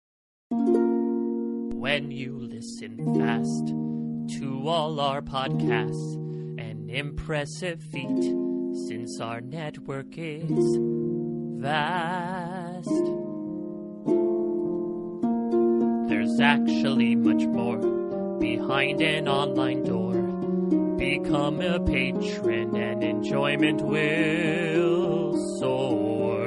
When you listen fast to all our podcasts, an impressive feat since our network is vast. There's actually much more behind an online door. become a patron and enjoyment will soar.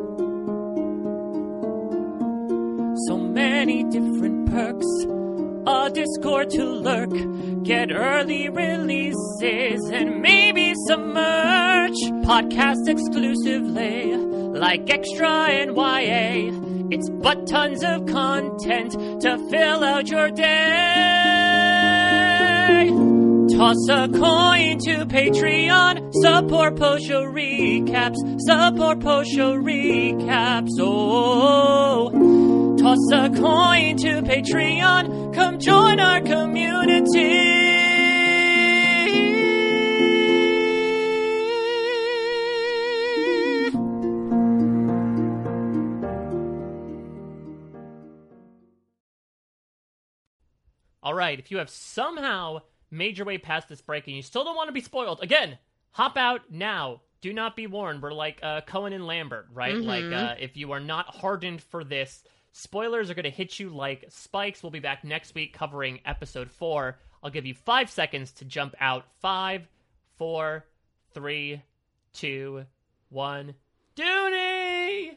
So many different perks, a Discord to lurk, get early releases and maybe some merch. Podcast exclusively, like Extra and Y A. It's but tons of content to fill out your day. Toss a coin to Patreon, support post show recaps, support post show recaps. Oh, toss a coin to Patreon, come join our community. All right, if you have somehow made your way past this break and you still don't want to be spoiled, again, hop out now. Do not be warned. We're like uh, Cohen and Lambert, right? Mm-hmm. Like, uh, if you are not hardened for this, spoilers are going to hit you like spikes. We'll be back next week covering episode four. I'll give you five seconds to jump out. Five, four, three, two, one. Dooney!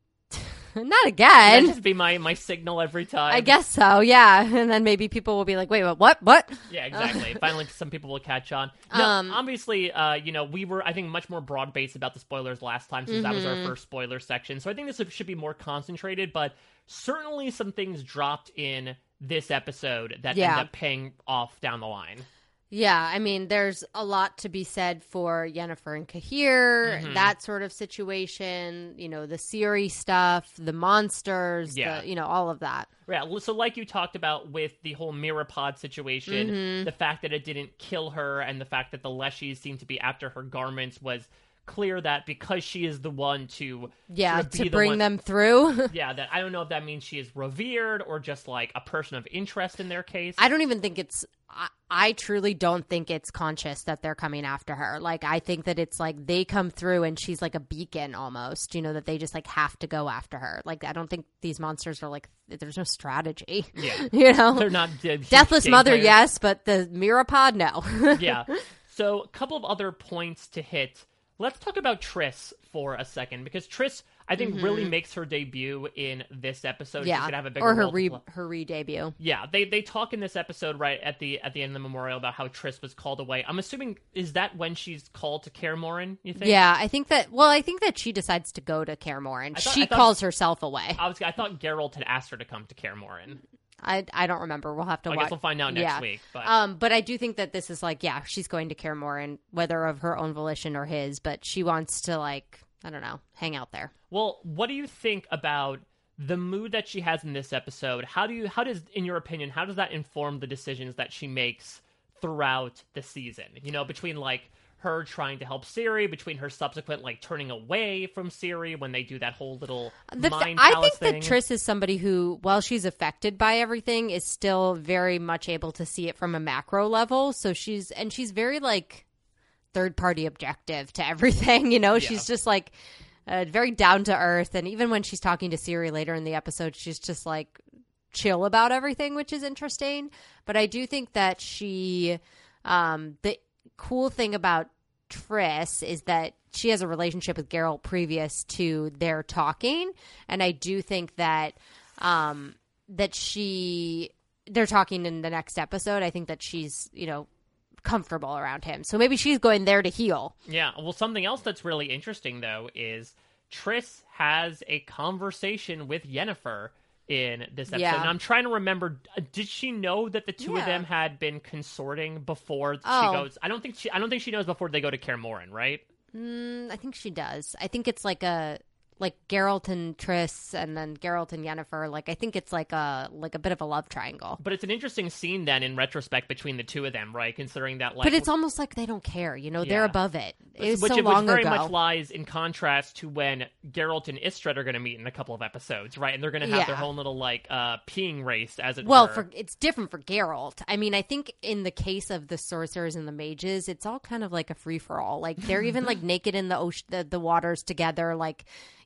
Not again. That just be my, my signal every time. I guess so, yeah. And then maybe people will be like, wait, what? What? Yeah, exactly. Finally, some people will catch on. No, Um, obviously, uh, you know, we were, I think, much more broad-based about the spoilers last time since that was our first spoiler section. So I think this should be more concentrated, but certainly some things dropped in this episode that Yeah. end up paying off down the line. Yeah, I mean, there's a lot to be said for Yennefer and Kahir, Mhm. that sort of situation, you know, the Ciri stuff, the monsters, Yeah. the, you know, all of that. Yeah, so like you talked about with the whole mirror pod situation, Mm-hmm. the fact that it didn't kill her and the fact that the Leshies seem to be after her garments was clear that because she is the one to Yeah, sort of be to the bring one- them through. Yeah, that I don't know if that means she is revered or just like a person of interest in their case. I don't even think it's, I, I truly don't think it's conscious that they're coming after her. Like, I think that it's like they come through and she's like a beacon almost, you know, that they just like have to go after her. Like, I don't think these monsters are like, there's no strategy. Yeah. You know? They're not dead. Deathless Mother, players. yes, but the Mirapod, no. Yeah. So a couple of other points to hit. Let's talk about Triss for a second because Triss, I think, really makes her debut in this episode. She's Mm-hmm. Yeah, gonna have a bigger or her role to re play. her re debut. Yeah, they they talk in this episode right at the at the end of the memorial about how Triss was called away. I'm assuming is that when she's called to Kaer Morhen, you think? Yeah, I think that. Well, I think that she decides to go to Kaer Morhen. I thought- She I thought- calls herself away. I was I thought Geralt had asked her to come to Kaer Morhen. I I don't remember. We'll have to I watch. guess we'll find out next yeah. week. But Um, but I do think that this is like, yeah, she's going to Kaer Morhen, whether of her own volition or his. But she wants to like, I don't know, hang out there. well, what do you think about the mood that she has in this episode? How do you how does in your opinion, how does that inform the decisions that she makes throughout the season? You know, between like her trying to help Ciri, between her subsequent like turning away from Ciri when they do that whole little The fa- mind I palace think thing. that Triss is somebody who, while she's affected by everything, is still very much able to see it from a macro level. So she's and she's very like third party objective to everything. You know, she's just like uh, very down to earth. And even when she's talking to Ciri later in the episode, she's just like chill about everything, which is interesting. But I do think that she, um, the cool thing about Triss is that she has a relationship with Geralt previous to their talking, and I do think that um, that she they're talking in the next episode. I think that she's you know comfortable around him, so maybe she's going there to heal. Yeah, well, something else that's really interesting, though, is Triss has a conversation with Yennefer in this episode. Yeah. And I'm trying to remember, uh, did she know that the two of Yeah. them had been consorting before Oh. she goes? I don't think she. I don't think she knows before they go to Kaer Morhen, right? Mm, I think she does. I think it's like a like Geralt and Triss, and then Geralt and Yennefer. Like I think it's like a like a bit of a love triangle. But it's an interesting scene then, in retrospect, between the two of them, right? Considering that, like, But it's almost like they don't care. You know, they're Yeah. above it. It was which, so which long very ago. much lies in contrast to when Geralt and Istrid are going to meet in a couple of episodes, right? And they're going to have their Yeah. whole little like uh, peeing race, as it Well, were. for it's different for Geralt. I mean, I think in the case of the sorcerers and the mages, it's all kind of like a free for all. Like they're even like naked in the ocean, the, the waters together. Like,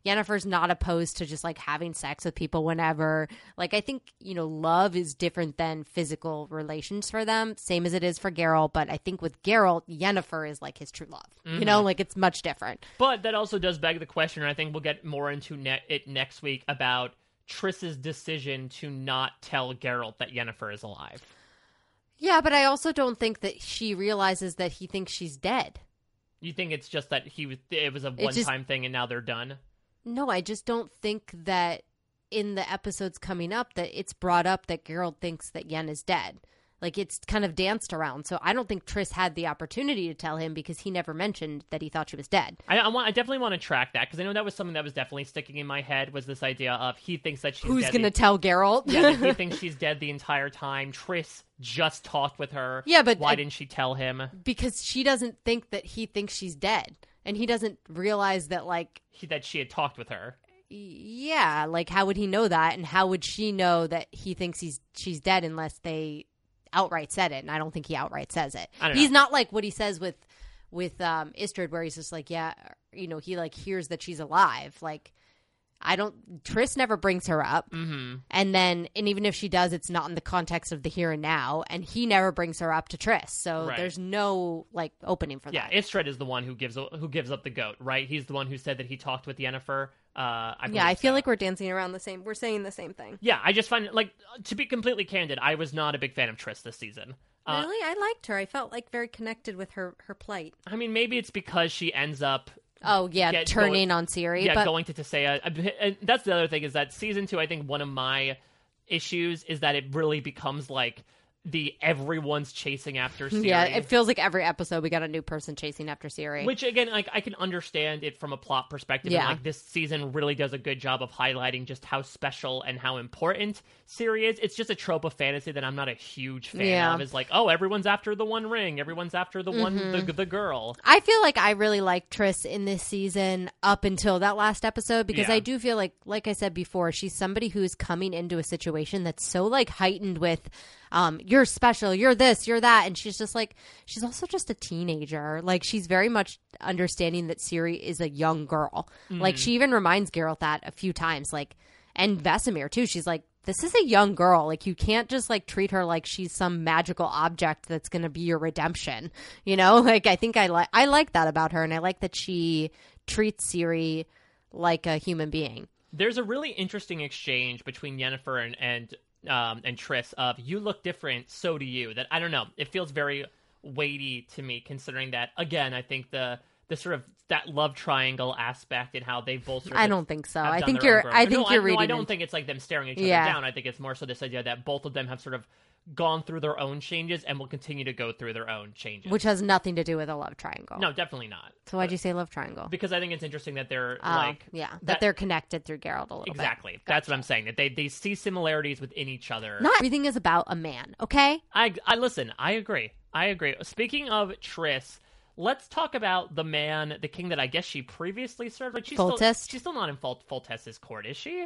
Yennefer's not opposed to just like having sex with people whenever. Like, I think, you know, love is different than physical relations for them, same as it is for Geralt. But I think with Geralt, Yennefer is like his true love. Mm-hmm. You know, like it's much different. But that also does beg the question, and I think we'll get more into ne- it next week, about Triss's decision to not tell Geralt that Yennefer is alive. Yeah, but I also don't think that she realizes that he thinks she's dead. You think it's just that he was it was a one-time just, thing and now they're done? No, I just don't think that in the episodes coming up that it's brought up that Geralt thinks that Yen is dead. Like, it's kind of danced around. So I don't think Triss had the opportunity to tell him because he never mentioned that he thought she was dead. I, I, want, I definitely want to track that because I know that was something that was definitely sticking in my head, was this idea of he thinks that she's Who's dead. Who's going to tell Geralt? Yeah, that he thinks she's dead the entire time. Triss just talked with her. Yeah, but why I, didn't she tell him? Because she doesn't think that he thinks she's dead. And he doesn't realize that, like... He, that she had talked with her. Yeah, like, how would he know that? And how would she know that he thinks he's she's dead unless they outright said it? And I don't think he outright says it. He's not like what he says with with um, Istrid, where he's just like, yeah, you know, he like hears that she's alive. Like, I don't. Triss never brings her up, mm-hmm. and then and even if she does, it's not in the context of the here and now. And he never brings her up to Triss, so right. there's no like opening for yeah, that. Yeah, Istrid is the one who gives who gives up the goat, right? He's the one who said that he talked with Yennefer. Uh, I yeah, I feel so. like we're dancing around the same. We're saying the same thing. Yeah, I just find, like, to be completely candid, I was not a big fan of Triss this season. Uh, really? I liked her. I felt like very connected with her, her plight. I mean, maybe it's because she ends up... Oh, yeah, get, turning going, on Ciri. Yeah, but... going to Tissaia. And that's the other thing, is that season two, I think one of my issues is that it really becomes, like, the everyone's chasing after Ciri. Yeah, it feels like every episode we got a new person chasing after Ciri. Which, again, like, I can understand it from a plot perspective. Yeah. And, like, this season really does a good job of highlighting just how special and how important Ciri is. It's just a trope of fantasy that I'm not a huge fan yeah. of. It's like, oh, everyone's after the one ring. Everyone's after the one, mm-hmm. the, the girl. I feel like I really liked Triss in this season up until that last episode because yeah. I do feel like, like I said before, she's somebody who is coming into a situation that's so, like, heightened with... Um, you're special, you're this, you're that. And she's just like, she's also just a teenager. Like, she's very much understanding that Ciri is a young girl. Mm-hmm. Like, she even reminds Geralt that a few times. Like, and Vesemir too. She's like, this is a young girl. Like, you can't just like treat her like she's some magical object that's going to be your redemption. You know, like, I think I like, I like that about her. And I like that she treats Ciri like a human being. There's a really interesting exchange between Yennefer and, and Um, and Triss of, you look different, so do you. That, I don't know, it feels very weighty to me, considering that, again, I think the the sort of that love triangle aspect and how they both sort of I don't think so. I think you're I think no, you're I, reading no, I don't into... think it's like them staring each yeah. other down. I think it's more so this idea that both of them have sort of gone through their own changes and will continue to go through their own changes. Which has nothing to do with a love triangle. No, definitely not. So why'd you say love triangle? Because I think it's interesting that they're oh, like... yeah, that, that they're connected through Geralt a little exactly. bit. Exactly. That's what I'm saying. That they, they see similarities within each other. Not everything is about a man, okay? I, I listen, I agree. I agree. Speaking of Triss, let's talk about the man, the king that I guess she previously served. Like, she's Foltest? Still, she's still not in Fol- Foltest's court, is she?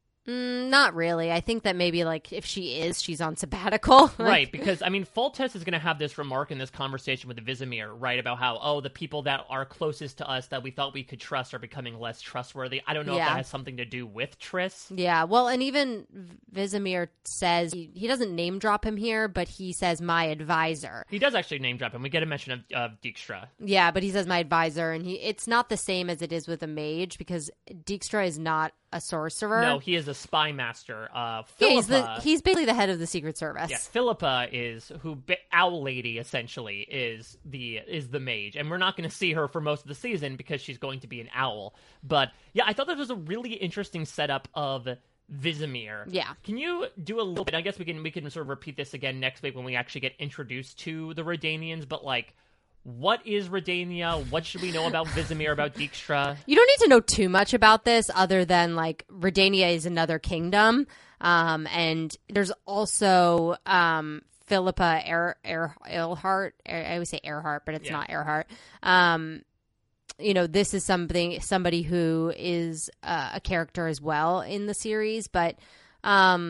Mm, not really. I think that maybe, like, if she is, she's on sabbatical. Like... Right, because, I mean, Foltest is going to have this remark in this conversation with Vesemir, right, about how, oh, the people that are closest to us that we thought we could trust are becoming less trustworthy. I don't know yeah. if that has something to do with Triss. Yeah, well, and even Vesemir says, he, he doesn't name drop him here, but he says, my advisor. He does actually name drop him. We get a mention of, of Dijkstra. Yeah, but he says, my advisor, and he it's not the same as it is with a mage, because Dijkstra is not a sorcerer. No, he is a spy master. Uh, Philippa, yeah, he's, the, he's basically the head of the Secret Service. Yes, Philippa is who Owl Lady essentially is the is the mage, and we're not going to see her for most of the season because she's going to be an owl. But yeah, I thought this was a really interesting setup of Vesemir. Yeah. Can you do a little bit? I guess we can we can sort of repeat this again next week when we actually get introduced to the Redanians. But like, what is Redania? What should we know about Vesemir, about Dijkstra? You don't need to know too much about this other than, like, Redania is another kingdom. Um, and there's also um, Philippa Ear, Ear, Earhart. I always say Earhart, but it's yeah. not Earhart. Um, you know, this is something somebody who is uh, a character as well in the series. But, um,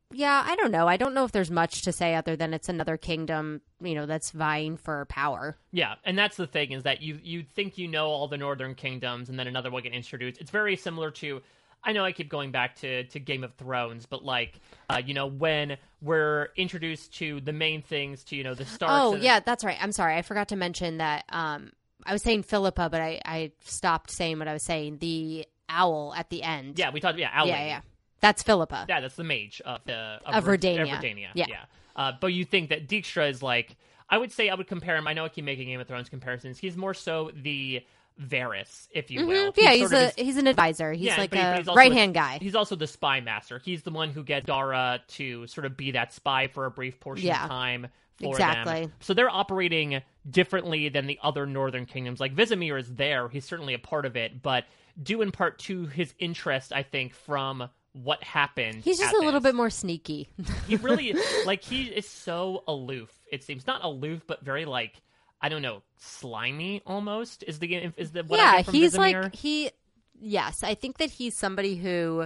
Yeah, I don't know. I don't know if there's much to say other than it's another kingdom, you know, that's vying for power. Yeah, and that's the thing, is that you you think you know all the northern kingdoms, and then another one get introduced. It's very similar to, I know I keep going back to, to Game of Thrones, but like, uh, you know, when we're introduced to the main things, to, you know, the Starks. Oh, and yeah, that's right. I'm sorry. I forgot to mention that um, I was saying Philippa, but I, I stopped saying what I was saying. The owl at the end. Yeah, we talked, yeah, Owlene. Yeah, yeah. That's Philippa. Yeah, that's the mage of the of, Of Ver- Redania. Of Redania. Yeah. yeah. Uh, but you think that Dijkstra is like, I would say I would compare him. I know I keep making Game of Thrones comparisons. He's more so the Varys, if you will. Mm-hmm. Yeah, he's sort of a his- he's an advisor. He's yeah, like but he- but a he's also right hand guy. He's also the spy master. He's the one who gets Dara to sort of be that spy for a brief portion Yeah. of time for Exactly. them. So they're operating differently than the other northern kingdoms. Like Vizimir is there. He's certainly a part of it, but due in part to his interest, I think, from what happened. He's just at a little this. bit more sneaky. He really, like, he is so aloof, it seems. Not aloof, but very, like, I don't know, slimy almost is the is the what I yeah, get from he's Vizimir. like he. Yes, I think that he's somebody who,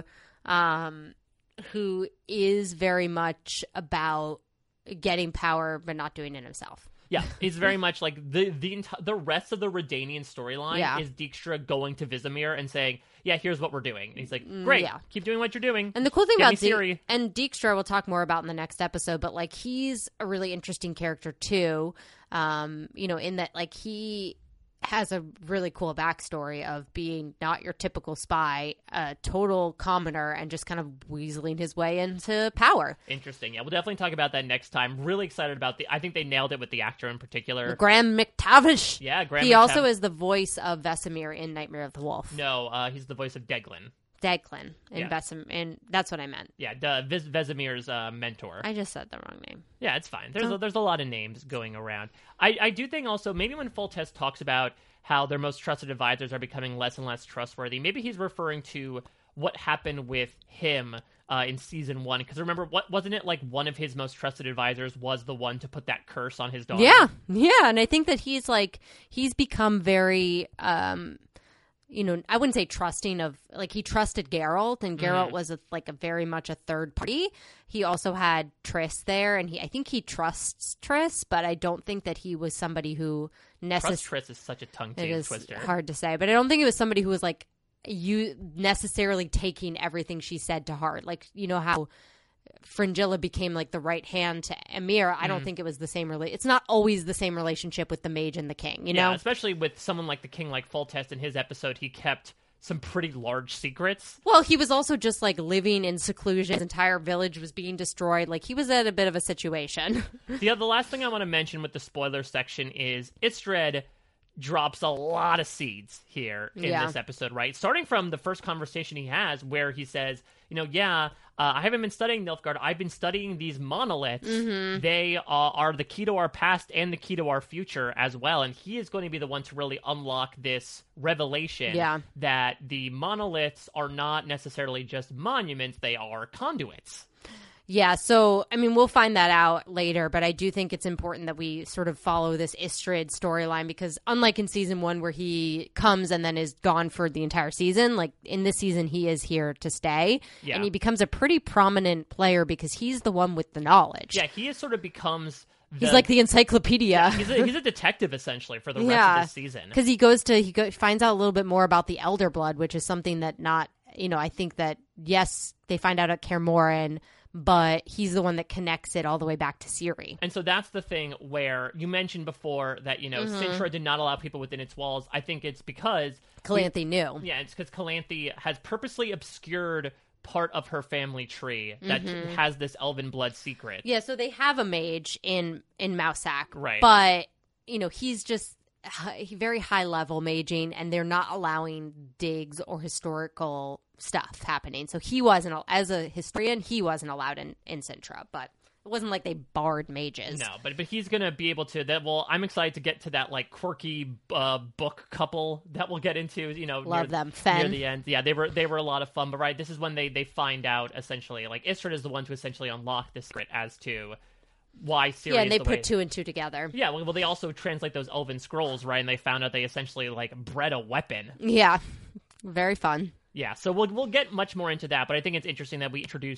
um, who is very much about getting power but not doing it himself. Yeah, he's very much like the the enti- the rest of the Redanian storyline Yeah. is Dijkstra going to Vizimir and saying, "Yeah, here's what we're doing." And he's like, "Great, yeah. keep doing what you're doing." And the cool thing Get me about Di- Ciri. and Dijkstra we'll talk more about in the next episode, but like he's a really interesting character too. Um, you know, in that like he has a really cool backstory of being not your typical spy, a total commoner, and just kind of weaseling his way into power. Interesting. Yeah, we'll definitely talk about that next time. Really excited about the. I think they nailed it with the actor in particular. Graham McTavish. Yeah, Graham. He McTav- also is the voice of Vesemir in Nightmare of the Wolf. No, uh, he's the voice of Deglin. Declan in Yeah. Vesemir, and that's what I meant. Yeah, the Viz- Vesemir's uh, mentor. I just said the wrong name. Yeah, it's fine. There's Oh. a, there's a lot of names going around. I, I do think also maybe when Foltest talks about how their most trusted advisors are becoming less and less trustworthy, maybe he's referring to what happened with him uh, in season one. Because remember, what wasn't it like one of his most trusted advisors was the one to put that curse on his daughter? Yeah, yeah, and I think that he's like he's become very, um, you know, I wouldn't say trusting of like he trusted Geralt, and Geralt was a, like a very much a third party. He also had Triss there, and he I think he trusts Triss, but I don't think that he was somebody who Trust necessarily. Triss is such a tongue It is twister. hard to say, but I don't think it was somebody who was like you necessarily taking everything she said to heart. Like you know how Fringilla became like the right hand to Emir. I don't Mm. think it was the same. Rela- it's not always the same relationship with the mage and the king. You Yeah, know. especially with someone like the king, like Foltest in his episode, he kept some pretty large secrets. Well, he was also just like living in seclusion. His entire village was being destroyed. Like he was at a bit of a situation. The other last thing I want to mention with the spoiler section is Istred drops a lot of seeds here in Yeah. this episode, right? Starting from the first conversation he has where he says, you know, yeah, uh, I haven't been studying Nilfgaard. I've been studying these monoliths. Mm-hmm. They uh, are the key to our past and the key to our future as well. And he is going to be the one to really unlock this revelation Yeah. that the monoliths are not necessarily just monuments, they are conduits. Yeah, so I mean, we'll find that out later, but I do think it's important that we sort of follow this Istrid storyline because, unlike in season one, where he comes and then is gone for the entire season, like in this season, he is here to stay, Yeah. and he becomes a pretty prominent player because he's the one with the knowledge. Yeah, he is sort of becomes. He's like the encyclopedia. he's a, he's a detective essentially for the rest Yeah. of this season. Because he goes to he go, finds out a little bit more about the Elder Blood, which is something that not you know I think that yes they find out at Kaer Morhen, but he's the one that connects it all the way back to Ciri. And so that's the thing where you mentioned before that, you know, Mm-hmm. Cintra did not allow people within its walls. I think it's because... Calanthe knew. Yeah, it's because Calanthe has purposely obscured part of her family tree that has this elven blood secret. Yeah, so they have a mage in in Mousak, Right. But you know he's just h- very high level maging, and they're not allowing digs or historical stuff happening. So he wasn't, as a historian, he wasn't allowed in in Cintra, but it wasn't like they barred mages. No, but but he's gonna be able to. That well, I'm excited to get to that like quirky uh, book couple that we'll get into. You know, Love near, them. Fen. near the end. Yeah, they were they were a lot of fun. But right, this is when they they find out essentially like Istrid is the one to essentially unlock this secret as to why Ciri Yeah, is and they the put way- two and two together. Yeah, well, well, they also translate those elven scrolls, right? And they found out they essentially like bred a weapon. Yeah, very fun. Yeah, so we'll we'll get much more into that, but I think it's interesting that we introduce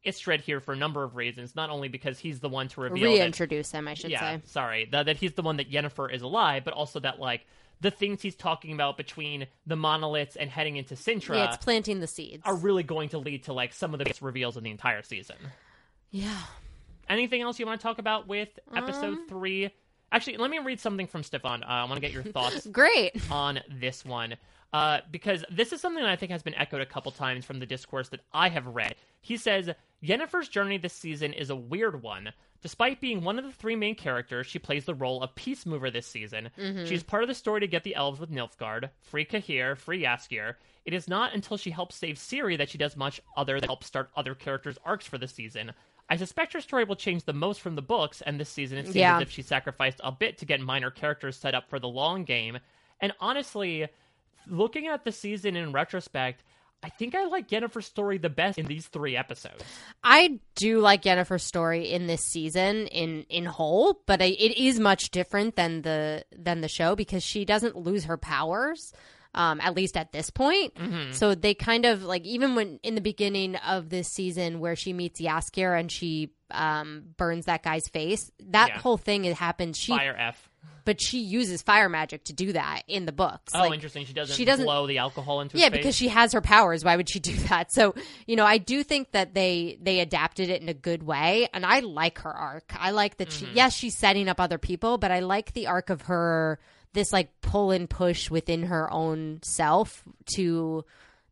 Istrid here for a number of reasons, not only because he's the one to reveal Reintroduce that, him, I should yeah, say. sorry, that, that he's the one that Yennefer is alive, but also that, like, the things he's talking about between the monoliths and heading into Sintra Yeah, it's planting the seeds. are really going to lead to, like, some of the biggest reveals in the entire season. Yeah. Anything else you want to talk about with episode Um, three? Actually, let me read something from Stefan. Uh, I want to get your thoughts Great. on this one. Uh, because this is something that I think has been echoed a couple times from the discourse that I have read. He says, Yennefer's journey this season is a weird one. Despite being one of the three main characters, she plays the role of peace mover this season. Mm-hmm. She's part of the story to get the elves with Nilfgaard, free Cahir, free Jaskier. It is not until she helps save Ciri that she does much other than help start other characters' arcs for the season. I suspect her story will change the most from the books, and this season it seems Yeah. as if she sacrificed a bit to get minor characters set up for the long game. And honestly, looking at the season in retrospect, I think I like Yennefer's story the best in these three episodes. I do like Yennefer's story in this season in in whole, but I, it is much different than the than the show because she doesn't lose her powers. Um, at least at this point. Mm-hmm. So they kind of like, even when in the beginning of this season where she meets Jaskier and she um, burns that guy's face, that Yeah. whole thing it happens. She, Fire F. but she uses fire magic to do that in the books. Oh, Like, interesting. She doesn't, she doesn't blow the alcohol into yeah, his face? because she has her powers. Why would she do that? So, you know, I do think that they they adapted it in a good way, and I like her arc. I like that Mm-hmm. she, yes, she's setting up other people, but I like the arc of her, this like pull and push within her own self to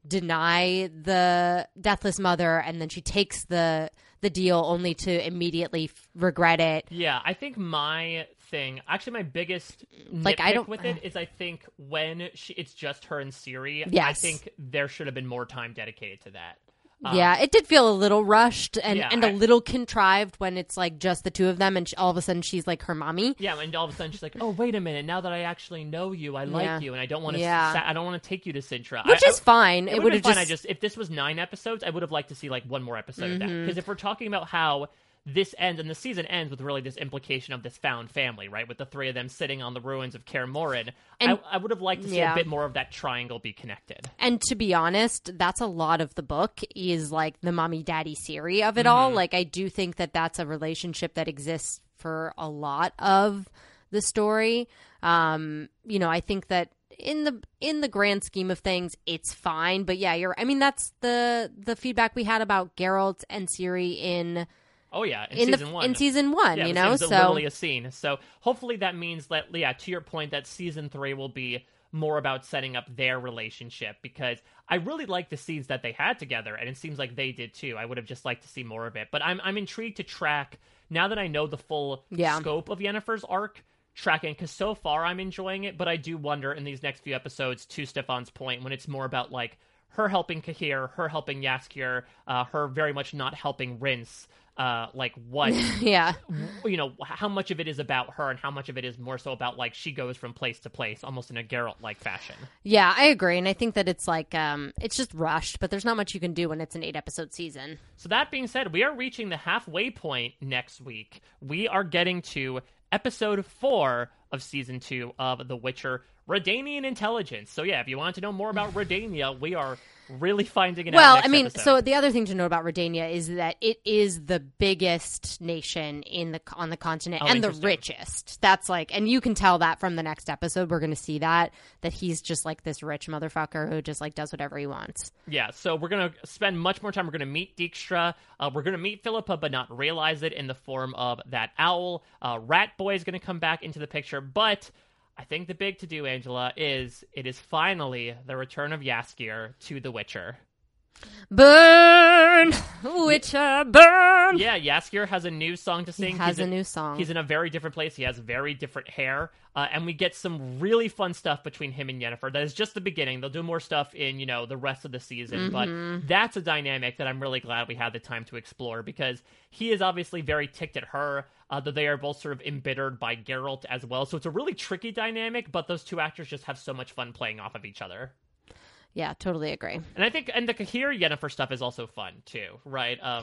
deny the Deathless Mother, and then she takes the the deal only to immediately f- regret it. Yeah, I think my thing, actually my biggest Like, nitpick I don't- with it is I think when she, it's just her and Ciri, I Yes. think there should have been more time dedicated to that. Um, Yeah, it did feel a little rushed and, Yeah, and a I- little contrived when it's like just the two of them and she, all of a sudden she's like her mommy. Yeah, and all of a sudden she's like, "Oh, wait a minute! Now that I actually know you, I like Yeah. you, and I don't want to. Yeah. Sa- I don't want to take you to Sintra." Which I, is fine. I, It it would would have fine. just, I just if this was nine episodes, I would have liked to see like one more episode of that. Mm-hmm. Because if we're talking about how this ends, and the season ends with really this implication of this found family, right? With the three of them sitting on the ruins of Kaer Morhen, And- I, I would have liked to see yeah. a bit more of that triangle be connected. and to be honest, that's a lot of the book is like the mommy daddy Ciri of it Mm-hmm. all. Like I do think that that's a relationship that exists for a lot of the story. Um, you know, I think that in the in the grand scheme of things, it's fine. But yeah, you're. I mean, that's the the feedback we had about Geralt and Ciri in Oh yeah, in, in season the one. in season one. Yeah, you the know, scene's so literally a scene. So hopefully that means that, yeah, to your point, that season three will be more about setting up their relationship, because I really like the scenes that they had together, and it seems like they did too. I would have just liked to see more of it, but I'm I'm intrigued to track now that I know the full Yeah. scope of Yennefer's arc. Tracking, because so far I'm enjoying it, but I do wonder in these next few episodes, to Stefan's point, when it's more about like her helping Cahir, her helping Jaskier, uh, her very much not helping Rince. Uh, like what, yeah. you know, how much of it is about her and how much of it is more so about like she goes from place to place, almost in a Geralt-like fashion. Yeah, I agree, and I think that it's like um, it's just rushed, but there's not much you can do when it's an eight episode season. So that being said, we are reaching the halfway point next week. We are getting to episode four of season two of The Witcher, Redanian Intelligence. So yeah, if you want to know more about Redania, we are really finding it out. Well, next I mean, episode. so the other thing to know about Redania is that it is the biggest nation in the on the continent Oh, and the interesting. richest. That's like, and you can tell that from the next episode. We're going to see that that he's just like this rich motherfucker who just like does whatever he wants. Yeah, so we're going to spend much more time. We're going to meet Dijkstra. Uh, we're going to meet Philippa, but not realize it in the form of that owl. Uh, Rat Boy is going to come back into the picture, but I think the big to-do, Angela, is it is finally the return of Jaskier to The Witcher. Burn, Witcher, burn. Yeah, Jaskier has a new song to sing. He has He's a in- new song. He's in a very different place. He has very different hair. Uh, and we get some really fun stuff between him and Yennefer. That is just the beginning. They'll do more stuff in, you know, the rest of the season. Mm-hmm. But that's a dynamic that I'm really glad we had the time to explore, because he is obviously very ticked at her, uh, that they are both sort of embittered by Geralt as well. So it's a really tricky dynamic, but those two actors just have so much fun playing off of each other. Yeah, totally agree. And I think, and the Cahir Yennefer stuff is also fun too, right? Of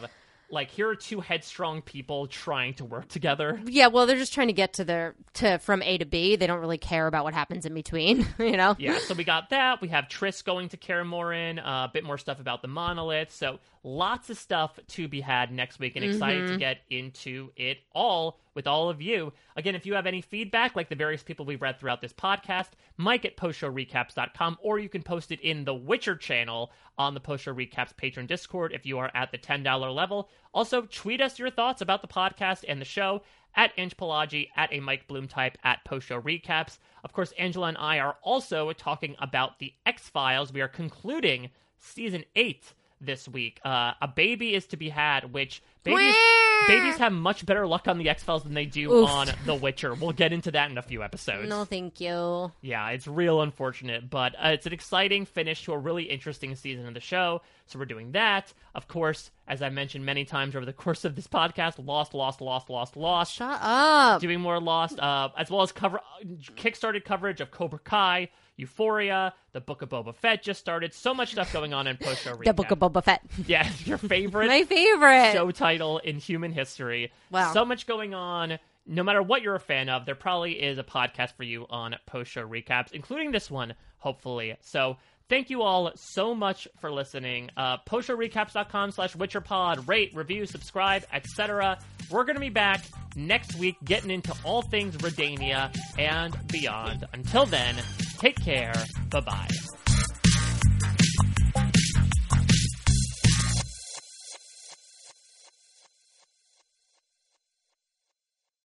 like, here are two headstrong people trying to work together. Yeah, well, they're just trying to get to their to from A to B. They don't really care about what happens in between, you know? Yeah, so we got that. We have Triss going to Kaer Morhen, uh, a bit more stuff about the monolith. So lots of stuff to be had next week, and excited Mm-hmm. to get into it all with all of you. Again, if you have any feedback, like the various people we've read throughout this podcast, Mike at post show recaps dot com, or you can post it in the Witcher channel on the Post Show Recaps Patreon Discord if you are at the ten dollars level. Also, tweet us your thoughts about the podcast and the show at Ange Pelagi, at a Mike Bloom type, at Post Show Recaps. Of course, Angela and I are also talking about the X-Files. We are concluding season eight this week. Uh, a baby is to be had, which babies babies have much better luck on the X-Files than they do Oof. on The Witcher. We'll get into that in a few episodes. No, thank you. Yeah, it's real unfortunate, but uh, it's an exciting finish to a really interesting season of the show, so we're doing that. Of course, as I mentioned many times over the course of this podcast, Lost, Lost, Lost, Lost, Lost. Shut up. Doing more Lost, uh, as well as cover kickstarted coverage of Cobra Kai, Euphoria, the Book of Boba Fett just started. So much stuff going on in post-show recap. The Book of Boba Fett. Yeah, your favorite My favorite. show title in human history. Wow. So much going on. No matter what you're a fan of, there probably is a podcast for you on post-show recaps, including this one, hopefully. So thank you all so much for listening. Uh, post show recaps dot com slash WitcherPod. Rate, review, subscribe, et cetera. We're going to be back next week getting into all things Redania and beyond. Until then, take care. Bye-bye.